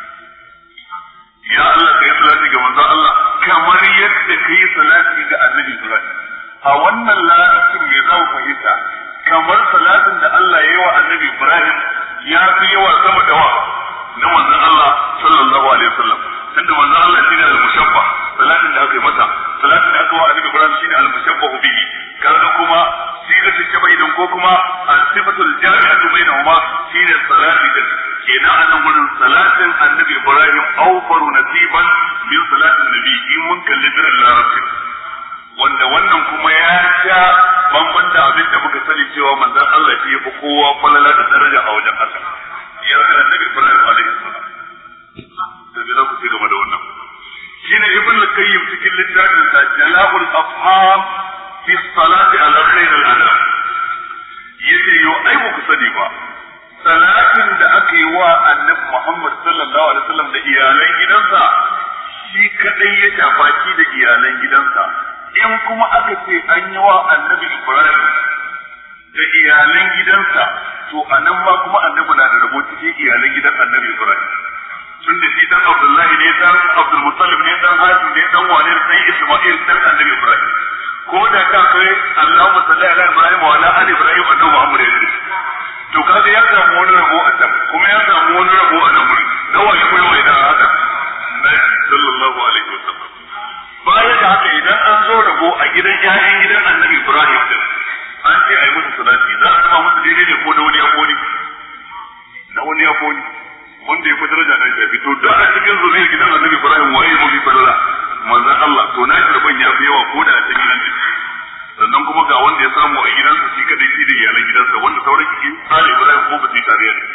Ya Allah ka yi salati ga manzon Allah kamar yadda ka yi salati ga annabi Ibrahim. A wannan larabcin me za mu fahimta? Kamar salatin da Allah ya yi wa annabi Ibrahim ya fi yawa sama da wa na manzon Allah sallallahu alaihi wasallam. Tunda manzon Allah shine al-mushabba, salatin da aka yi masa, salatin da aka wa annabi Ibrahim shine al-mushabbahu bihi. Kaga kuma sigatu shabaidin ko kuma as-sifatul jami'atu bainahuma shine salati da kenan a nan gurin salatin annabi Ibrahim awfaru nasiban min salatin nabi in mun kalli dirin larabci. Wanda wannan kuma ya sha bamban da abin da muka sani cewa manzon Allah shi yafi kowa falala da daraja a wajen Allah. Ya ga annabi Ibrahim alaihi salam. Da bi za ku ci gaba da wannan. Shine Ibn al-Qayyim cikin littafin sa Jala'ul Afham fi salati ala khair al-anam. Yace yo ai ba ku sani ba. Salatin da aka yi wa annabi Muhammad sallallahu alaihi wasallam da iyalan gidansa shi kadai ya shafaki da iyalan gidansa. In kuma aka ce an yi wa annabi Ibrahim da iyalan gidansa, to a nan ma kuma annabi na da rabo cikin iyalan gidan annabi Ibrahim. Tun da shi dan Abdullahi ne, dan Abdul Muttalib ne, dan Hashim ne, dan Wani ne, dan Isma'il, dan annabi Ibrahim. Ko da ka kai Allahumma salli ala Ibrahim wa ala ali Ibrahim annabi Muhammad ya ce. To kaga ya samu wani rabo a can, kuma ya samu wani rabo a nan gurin. Nawa ya koyi wa idan haka? Sallallahu alaihi wasallam. Bayan da haka idan an zo rabo a gidan ƴaƴan gidan annabi Ibrahim din an ce a yi musu salati za a zama musu daidai ne ko da wani afoni da wani afoni wanda ya fi daraja na shafi to da a cikin zuriyar gidan annabi Ibrahim waye mafi falala manzon Allah to na shi rabon ya fi yawa ko da a cikin gidan sannan kuma ga wanda ya samu a gidansa shi kadai shi da iyalan gidansa wanda sauran cikin tsari Ibrahim ko ba su yi tariya da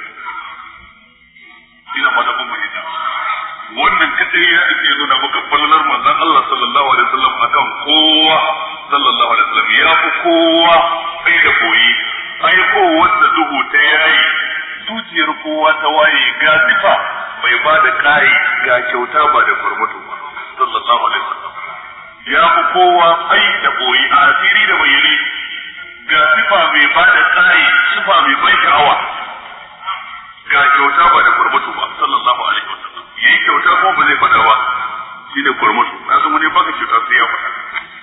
ina fata kun fahimta wannan kadai ya ake nuna maka falalar manzon Allah sallallahu alaihi wasallam akan kowa sallallahu alaihi wasallam ya fi kowa sai da koyi ai ko wanda duhu ta yayi zuciyar kowa ta waye ga sifa bai ba da kai ga kyauta ba da furmutu ba sallallahu alaihi wasallam ya fi kowa sai da koyi a asiri da bayyane ga sifa mai ba da kai sifa mai bai sha'awa ga kyauta ba da furmutu ba sallallahu alaihi wasallam yayi kyauta ko ba zai fada ba shi ne kurmutu na san wani baka kyauta sai ya fada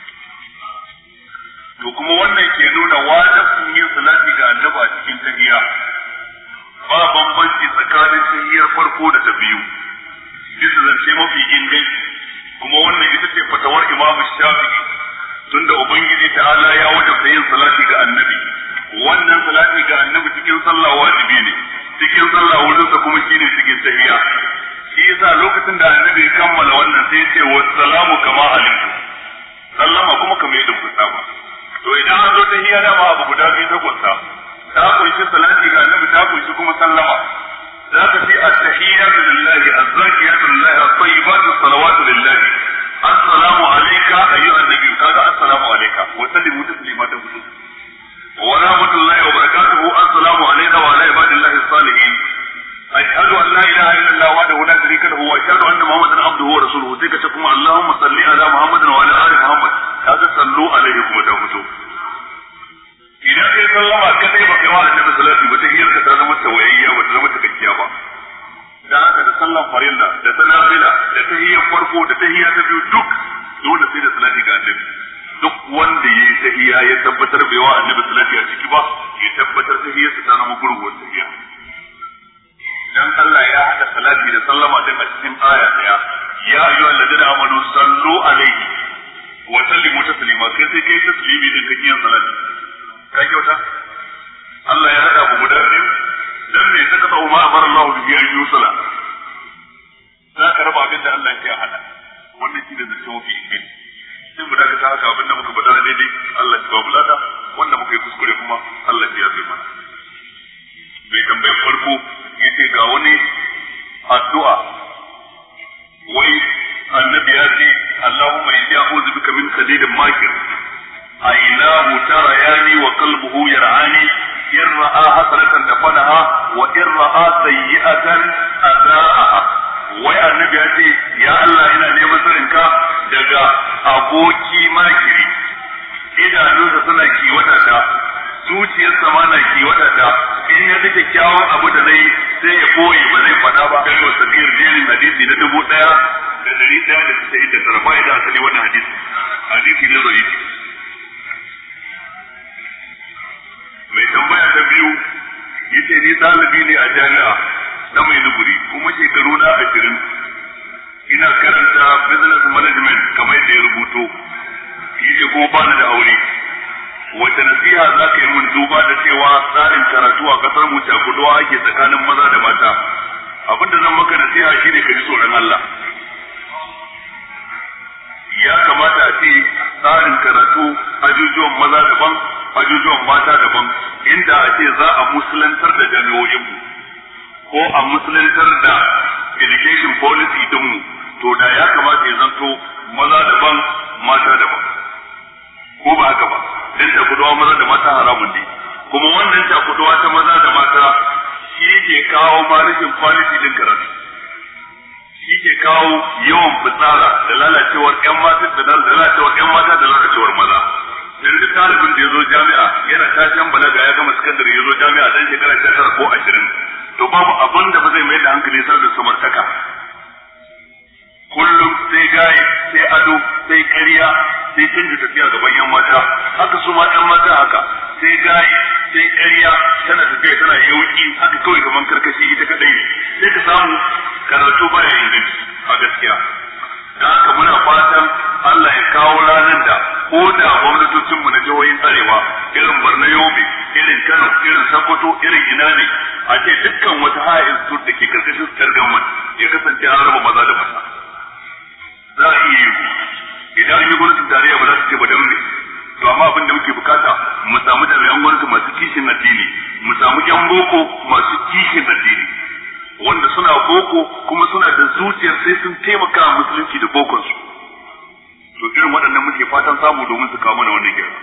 to kuma wannan ke nuna wajibin yin salati ga annabi a cikin tahiyya ba bambanci tsakanin tahiyyar farko da ta biyu bisa zance mafi inganci kuma wannan ita ce fatawar Imam Shafi'i tunda ubangiji ta'ala ya wajabta yin salati ga annabi lokacin da annabi ya kammala wannan sai ya ce wassalamu kama alimtu sallama kuma kamar yadda kuka saba to idan an zo ta hiya dama abu guda biyu ta kunsa ta kunshi salati ga annabi ta kunshi kuma sallama za ka fi at-tahiyyatu lillahi az-zakiyatu lillahi at-tayyibatu as-salawatu lillahi assalamu alayka ayyuhan nabiy kaga assalamu alayka wa sallimu taslimatan kullu wa rahmatullahi wa barakatuhu assalamu alayna wa ala ibadillahi as-salihin ashhadu an la ilaha illa allah wahdahu la sharika lahu wa ashhadu anna muhammadan abduhu wa rasuluhu sai ka ce kuma allahumma salli ala muhammadin wa ala ali muhammad kaga sallu alaihi kuma ta fito idan kai sallama ka sai baka yi wa annabi salati ba ta hiyar ka ta zama tawayayya ba ta zama takakkiya ba da haka da sallan farilla da sanafila da tahiyyar farko da tahiyya ta biyu duk dole sai da salati ga annabi duk wanda yayi tahiyya ya tabbatar bai wa annabi salati a ciki ba ya tabbatar tahiyyar ta zama gurguwar tahiyya dan Allah ya hada salati da sallama din a cikin aya daya ya ayyuhal ladina amanu sallu alaihi wa sallimu taslima kai sai kai taslimi din kake yin salati kai kyauta Allah ya hada ku guda biyu dan me saka ba ma amara Allah bi an yusala zaka raba abin da Allah ya hada wannan shi da tawfi din sai mu daga haka abin da muka bada daidai Allah ya babu lada wanda muka yi kuskure kuma Allah ya yafe mana bai tambayar farko yace ga wani addu'a wai annabi ya ce Allahumma inni a'udhu bika min sadidin makir aynahu tarayani wa qalbuhu yar'ani in ra'a hasanatan dafanaha wa in ra'a sayyi'atan azaaha wai annabi ya ce ya Allah ina neman tsarinka daga aboki makiri idanunsa suna kiwata ta zuciyarsa ma na kiwata ta in ya ji kyakkyawan abu da zai sai ya koyi ba zai faɗa ba kai wasa biyar jerin hadisi na dubu ɗaya da ɗari ɗaya da tasa'in da tara ba da asali wannan hadisi hadisi ne zai mai tambaya ta biyu yace ni ɗalibi ne a jami'a na Maiduguri kuma shekaru na ashirin ina karanta business management kamar da ya rubuto yace kuma ba ni da aure wata nasiha za ka yi mun duba da cewa tsarin karatu a kasar mu cakuduwa ake tsakanin maza da mata abinda zan maka nasiha shine ka ji tsoron Allah ya kamata a ce tsarin karatu ajujuwan maza daban ajujuwan mata daban inda a ce za a musulantar da jami'o'in mu ko a musulantar da education policy din mu to da ya kamata ya zanto maza daban mata daban ko ba haka ba dan takuduwa maza da mata haramun ne kuma wannan takuduwa ta maza da mata shi ke kawo ma rashin quality din karatu shi ke kawo yawan fitsara da lalacewar ƴan mata da lalacewar ƴan mata da lalacewar maza dan duk talibin da yazo jami'a yana tashin balaga ya gama sakandare yazo jami'a dan shekara sha tara ko ashirin to babu abin da ba zai mai da hankali sar da samartaka kullum sai gaye sai ado sai ƙarya sai canza tafiya gaban yan mata haka su ma yan mata haka sai gaye sai ƙarya tana tafiya tana yauki haka kawai kaman karkashi ita kadai sai ka samu karatu baya inganci a gaskiya da haka muna fatan Allah ya kawo ranar da ko da gwamnatocinmu na jihohin arewa irin Borno Yobe irin Kano irin Sokoto irin ina ne a ce dukkan wata high institute da ke karkashin star government ya kasance an raba maza da mata za a iya yi idan an yi gwamnatin tarayya ba za su ce ba da ne to amma abin da muke bukata mu samu jami'an gwamnati masu kishin addini mu samu yan boko masu kishin addini wanda suna boko kuma suna da zuciyar sai sun taimaka musulunci da bokonsu to irin waɗannan muke fatan samu domin su kawo mana wannan gyara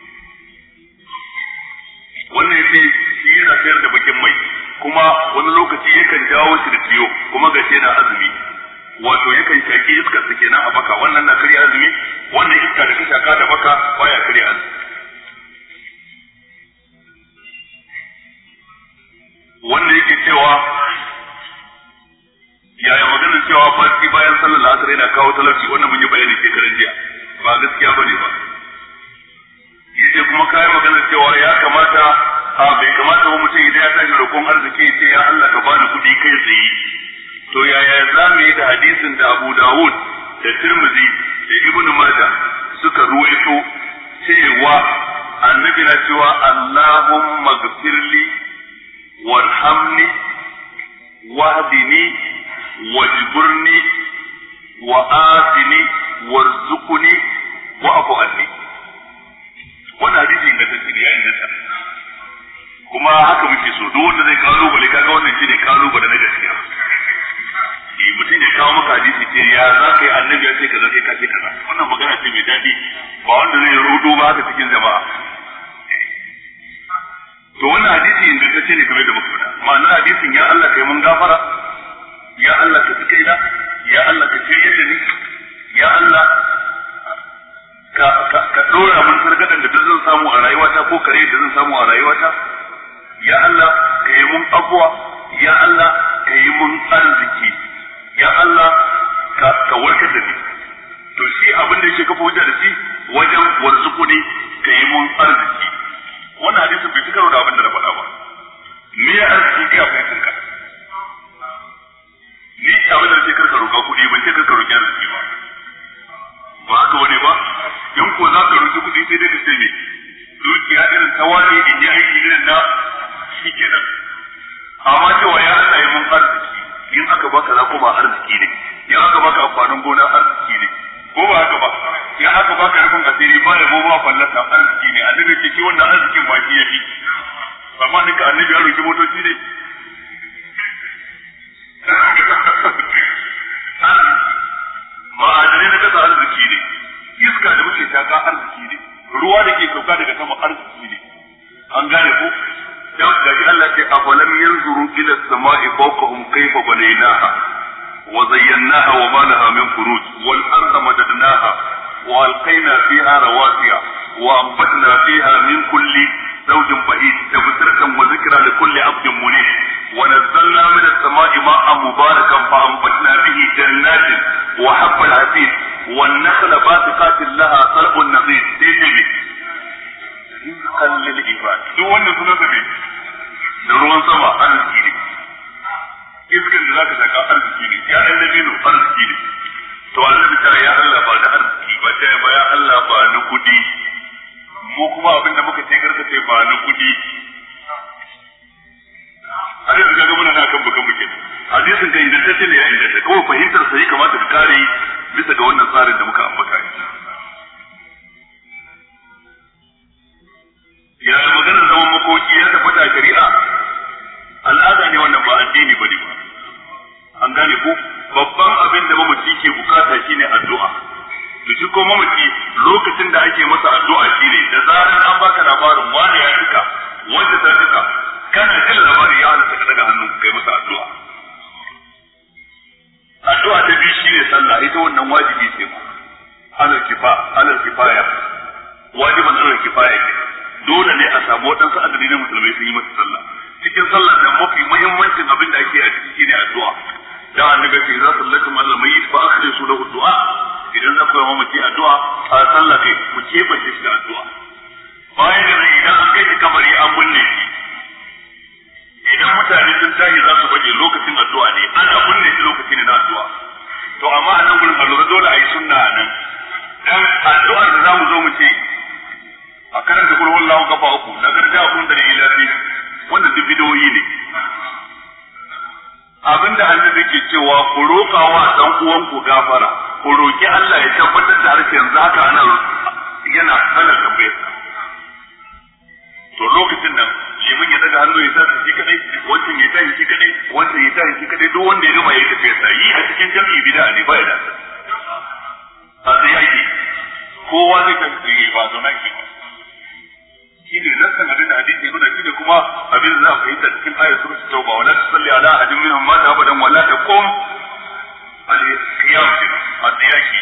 wannan yace shi yana sayar da bakin mai kuma wani lokaci yakan jawo shi da ciwo kuma gashi da azumi wato yakan shaki iskar su kenan a baka wannan na karya azumi wannan iska da ka shaka da baka baya karya azumi wanda yake cewa yaya maganar cewa barci bayan sallar la'asar yana kawo talauci wannan mun yi bayani shekaran jiya ba gaskiya bane ba yace kuma kai maganar cewa ya kamata a bai kamata ba mutum idan ya tashi roƙon arziki sai ya Allah ka bani kuɗi kai tsaye to yaya za mu yi da hadisin da Abu Dawud da Tirmidhi da Ibn Majah suka ruwaito cewa annabi na cewa Allahumma ghfirli warhamni wahdini wajburni wa afini warzuqni wa afu anni. Wannan hadisi ingantacce ne ya inganta. Kuma haka muke so duk wanda zai kawo bale kaga wannan shine kawo bale na gaskiya. Shi mutum ya kawo maka hadisi ce ya za ka yi annabi ya ce kaza kai ka ce kaza. Wannan magana ce mai daɗi ba wanda zai rudo ba haka cikin jama'a. To wannan hadisi ingantacce ne kamar da muka faɗa. Ma'anar hadisin ya Allah kai mun gafara, ya Allah ka fi kaina, ya Allah ka shirye da ni, ya Allah ka ka ka dora mun sargadan da zan samu a rayuwata ko kare da zan samu a rayuwata, ya Allah ka yi mun abuwa, ya Allah ka yi mun arziki, ya Allah ka ka warkar da ni. To shi abin da yake kafa hujja da shi wajen warzuku ne ka yi mun arziki. Wannan hadisin bai tukaro da abin da na faɗa ba. Me ya arziki kai a fahimtar ka? Ni abin da nake karka roƙa kuɗi ban ce karka roƙi arziki ba. Ba haka wani ba? In ko za ka roƙi kuɗi sai dai ka ce me? Dukiya irin tawali in yi aiki irin na shi kenan. Amma cewa ya Allah ya mun arziki. In aka baka za ko ba arziki ne. In aka baka amfanin gona arziki ne. Ko ba haka ba? In aka baka rufin asiri ba da goma fallasa arziki ne. Annabi ce ki wannan arzikin ba shi ya fi. Amma nika annabi ya roƙi motoci ne. Ma'adanai na kasa arziki ne, iska da muke shaka arziki ne, ruwa da ke sauka daga sama arziki ne. An gane ko? Dan gashi Allah ce afalam yanzuru ila samai fawqahum kayfa banaynaha wa zayyanaha wa ma laha min furuj wal arda madadnaha wa alqayna fiha rawasiya wa anbatna fiha min kulli zawjin bahij tabsiratan wa dhikra li kulli abdin munib ونزلنا من السماء ماء مباركا فأنبتنا به جنات وحب العسير والنخل باسقات لها طلع نضيد تجري رزقا للعباد duk wannan suna zabe da ruwan sama arziki ne iskan da zaka saka arziki ne ya dan dabino arziki ne to Allah ta ya Allah ba da arziki ba ta ba ya Allah ba na kudi mu kuma abinda muka ce karka ce ba na kudi har yanzu kaga muna na kan bukan muke hadisin da idan tace ne ya inganta kawai fahimtar sa yi kamata ka kare bisa ga wannan tsarin da muka ambata ya maganar zaman makoki ya tabbata a shari'a al'ada ne wannan ba addini bane ba an gane ko babban abin da mamaci ke bukata shine addu'a to shi ko mamaci lokacin da ake masa addu'a shine da zaran an baka labarin wani ya tuka wanda ta tuka kana jin labari ya halatta ka daga hannu kai masa addu'a addu'a ta biyu shine sallah ita wannan wajibi ce ba alal kifa alal kifaya wajiban alal kifaya ne dole ne a samu wadansu adadi na musulmai sun yi masa sallah cikin sallah da mafi muhimmancin abin da ake a ciki shine addu'a da annabi ce za sallatum alal mayyit fa akhlisu lahu du'a idan za ku yi mamaci addu'a a sallah kai ku kefa shi da addu'a bayan da idan an kai shi kamari an binne shi idan mutane sun tashi za su baje lokacin addu'a ne ana kunne shi lokaci ne na addu'a to amma a nan gurin allura dole a yi sunna a nan dan addu'ar da za mu zo mu ce a karanta kullu wallahu kafa uku na garja kun da ilahi wannan duk bidoyi ne abinda annabi ke cewa ku roƙa wa dan uwan ku gafara ku roki Allah ya tabbatar da harshen zaka ana yana sanar da bai to lokacin nan limin ya daga hannu ya tashi shi kadai wancan ya tashi shi kadai wancan ya tashi shi kadai duk wanda ya gama ya tafi sa yi a cikin jami'i bid'a ne ba ya da a sai yake kowa zai tafi ba zo na ke shi ne nassan abin da hadisi nuna shi ne kuma abin da za a fahimta cikin ayar surat tauba wala tusalli ala ahadin minhum mata abadan wala taqum al-qiyam al-yaki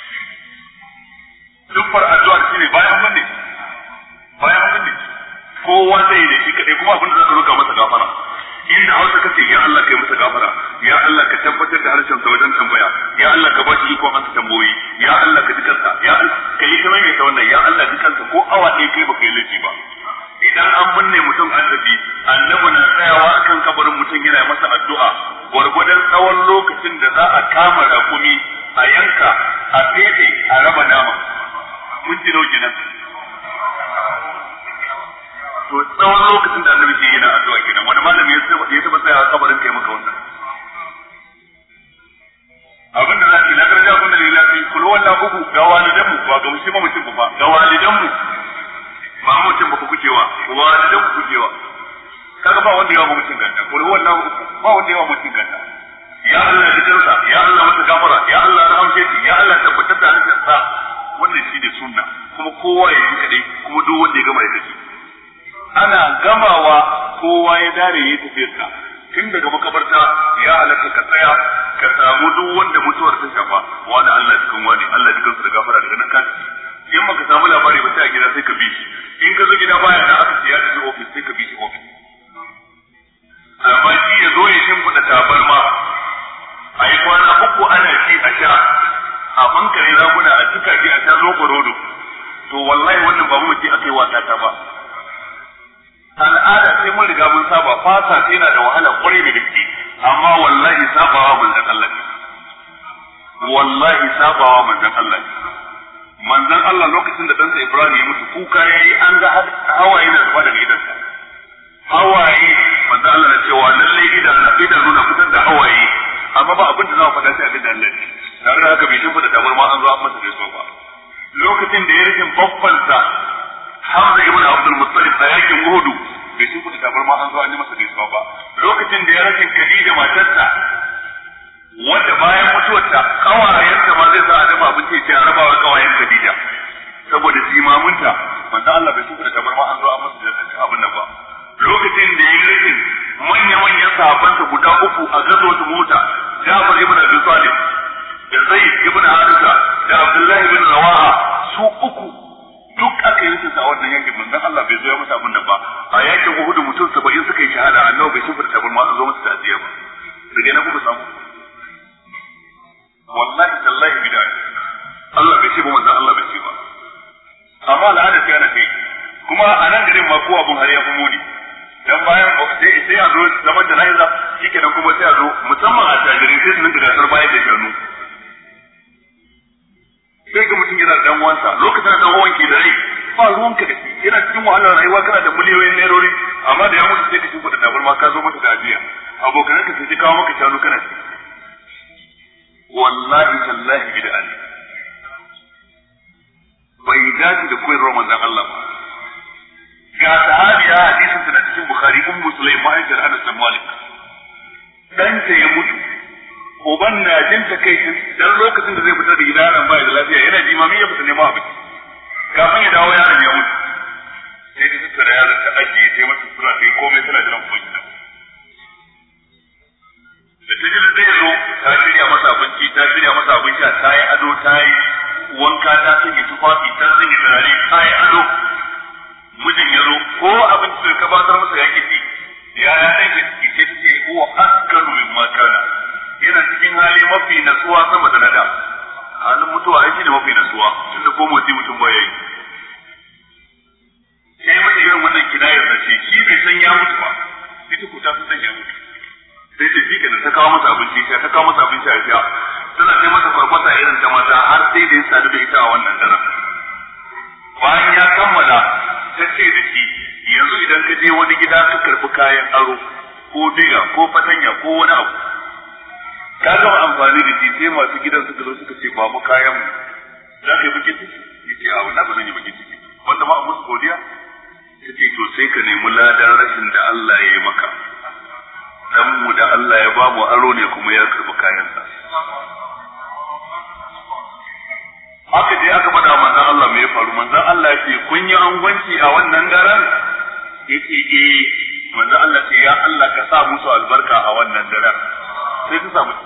dukkan addu'a shine bayan wanne bayan wanne kowa zai da shi kadai kuma abin da zaka roka masa gafara inda hausa kace ya Allah kai masa gafara ya Allah ka tabbatar da harshen sa wajen tambaya ya Allah ka bashi iko an tambayoyi ya Allah ka dukansa ya Allah kai kamar mai ta wannan ya Allah dukansa ko awa ɗaya kai baka yi laifi ba idan an binne mutum an tafi annabi na tsayawa akan kabarin mutum yana masa addu'a gwargwadon tsawon lokacin da za a kama rakumi a yanka a fete a raba nama mun ji nauki nan to tsawon lokacin da annabi ke yana addu'a kenan wani malami ya ya taba tsaya a kabarin kai maka wannan abin da za ki na walidan ku jewa kaga ba wanda yawa mutum ganta ko wannan ba wanda yawa mutum ganta ya Allah ya jinsa ya Allah masa gafara ya Allah rahamce shi ya Allah tabbatar da hancin sa wannan shi ne sunna kuma kowa ya yi kadai kuma duk wanda ya gama ya tafi ana gamawa kowa ya dare ya tafi ka tun daga makabarta ya halatta ka tsaya ka samu duk wanda mutuwar ta shafa wani Allah cikin wani Allah cikin su da gafara daga nan ka in baka samu labari ba sai a gida sai ka bi shi in ka zo gida baya da aka ce ya tafi ofis sai ka bi shi ofis amma shi ya zo ya shimfiɗa tabarma a yi kwana uku ana ci a sha a bankare raguna a cika ji a sha rodo to wallahi wannan ba mu ce aka yi wasa ta ba al'ada sai mun riga mun saba fasa sai yana da wahala kwarai da gaske amma wallahi sabawa manzon Allah wallahi sabawa manzon Allah manzon Allah lokacin da ɗansa Ibrahim ya mutu kuka yayi an ga hawaye na zuba daga idansa hawaye manzon Allah na cewa lalle idan idan nuna fitar da hawaye amma ba abin da za mu faɗa sai a ga Allah ne tare da haka bai tafi da damar ma an zo an masa gaisuwa ba lokacin da ya rikin babbansa Hamza ibn Abdul Muttalib a yakin Uhud bai tafi da damar ma an zo an yi masa gaisuwa ba lokacin da ya rikin Khadija matarsa wanda bayan mutuwarta kawayenta ma zai sa a dama abinci ce a rabawa kawayen Khadija saboda jimamunta manzo Allah bai tafi da damar ma an zo an masa gaisuwa abin nan ba lokacin da ya rikin manya-manyan sahabbansa guda uku a gazo ta mota Jafar ibn Abi Talib da Zaid ibn Haritha da Abdullah ibn Rawaha su uku duk aka yi su a wannan yankin manzon Allah bai zo ya musu abin nan ba a yakin Uhud mutum saba'in suka yi shahada annabi bai shifar ta ma zo musu ta'ziya ba daga nan kuka samu wallahi tallahi bid'a Allah bai ce ba manzon Allah bai ce ba amma al'ada ce ana kai kuma a nan garin ma ko abun har ya fi muni dan bayan sai sai a zo zaman da raiza shikenan kuma sai a zo musamman a tajiri sai su ninka gasar bayan da shanu sai ga mutum yana dan wansa lokacin da dan wanki da rai ba ruwanka da shi yana cikin wahalar rayuwa kana da miliyoyin nerori amma da ya mutu sai ka shuka da tabarma ka zo maka da ajiya abokan ka sai kawo maka shanu kana ci wallahi tallahi bid'a ne bai dace da koyarwar manzon Allah ba ga sahabiya hadisin da cikin Bukhari ummu Sulaim mahaifiyar Anas bin Malik dan ta ya mutu uban na jin takeitin dan lokacin da zai fita da gida ran bai da lafiya yana jimami ya fita neman abinci kafin ya dawo yaron ya mutu sai ta tsara yaron ta ajiye sai mata sura sai komai tana jiran kuma gida da ta ji zai zo ta shirya masa abinci ta shirya masa abinci ta yi ado ta yi wanka ta sanya tufafi ta sanya turare ta yi ado mijin ya zo ko abinci da gabatar masa ya kici ya ya dan kici ce ce huwa askaru min makana yana cikin hali mafi nasuwa sama da nada halin mutuwa ai shine mafi nasuwa tunda ko motsi mutum ba yayi sai mata irin wannan kinayar da shi shi bai san ya mutu ba ita ko ta san ya mutu sai ta fika da ta kawo masa abinci ta ta kawo masa abinci a fiya tana sai masa farfasa irin ta mata har sai da ya sadu da ita a wannan daren bayan ya kammala ta ce da shi yanzu idan ka je wani gida ka karbi kayan aro ko diga ko fatanya ko wani abu ka gama amfani da shi sai masu gidan suka zo suka ce babu kayan mu za ka yi bakin ciki ya ce a wanda ba zan yi bakin ciki wanda ma a musu godiya ta ce to sai ka nemi ladan rashin da Allah ya yi maka dan mu da Allah ya ba mu aro ne kuma ya karbi kayansa aka je aka faɗa manzon Allah me ya faru manzon Allah ya ce kun yi angwanci a wannan daren yace eh manzon Allah ce ya Allah ka sa musu albarka a wannan daren sai ta samu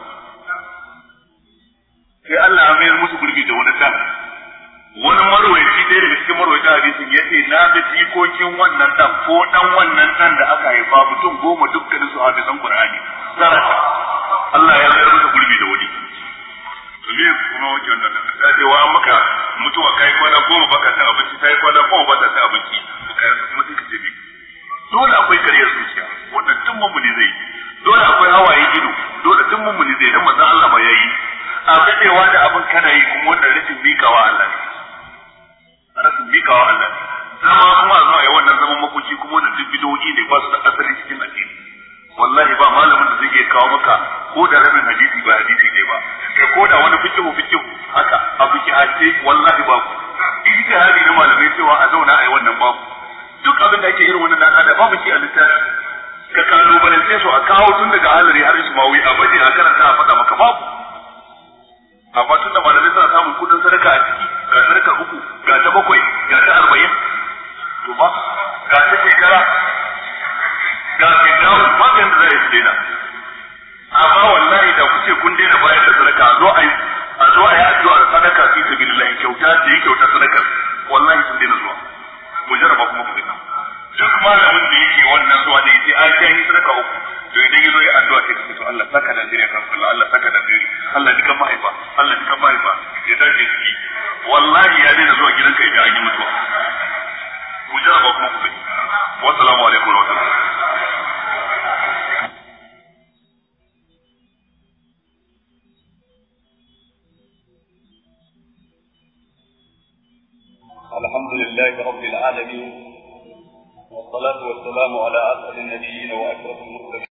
sai Allah ya mayar musu gurbi da wani dan wani marwayi ɗaya daga cikin marwayi da hadisin yace na ga jikokin wannan dan ko dan wannan dan da aka haifa mutum goma dukkanin su hadisan Qur'ani sarata Allah ya mayar musu gurbi da wani ne kuma wace wannan ta ce wa maka mutuwa kai kwana goma baka ta abinci kai kwana goma baka ta abinci kai kuma sai ka ce me dole akwai kariyar zuciya wannan tun mun ne zai dole akwai hawaye ido dole tun mun ne zai dan manzo Allah ba yayi a gadewa da abin kana yi kuma wannan rashin mikawa Allah ne rashin mikawa Allah ne zama kuma zuwa yi wannan zaman makoki kuma wannan duk bidoyi ne ba su da asali cikin addini wallahi ba malamin da zai iya kawo maka ko da rabin hadisi ba hadisi ne ba kai ko da wani fikihu fikihu haka a fikihace wallahi ba ku ijtihadi na malamai cewa a zauna a yi wannan babu duk abin da ake irin wannan dan ada babu shi a littafi ka kalubalance su a kawo tun daga halari har ismawi a baje a karanta a faɗa maka babu amma tun da malamai suna samun kudin sadaka a ciki ga sadaka uku ga ta bakwai ga ta arba'in to ba ga ta shekara ga shekara ba ga yadda za a yi daina amma wallahi da kuce kun daina bayar da sadaka a zo a yi a zo a yi addu'ar sadaka fi sabilillah kyauta da yi kyauta sadakar wallahi sun daina zuwa mu jarraba kuma ku gina duk malamin da yake wannan zuwa da yake a kai yi sadaka uku to idan yazo ya addu'a sai ka ce to Allah saka da dare kan Allah Allah saka da dare Allah dukan mahaifa Allah dukan mahaifa ya dace ciki wallahi ya daina zuwa gidanka idan an yi mutuwa mu jarraba kuma ku gina wassalamu alaikum wa rahmatullahi الحمد لله رب العالمين والصلاة والسلام على أسعد النبيين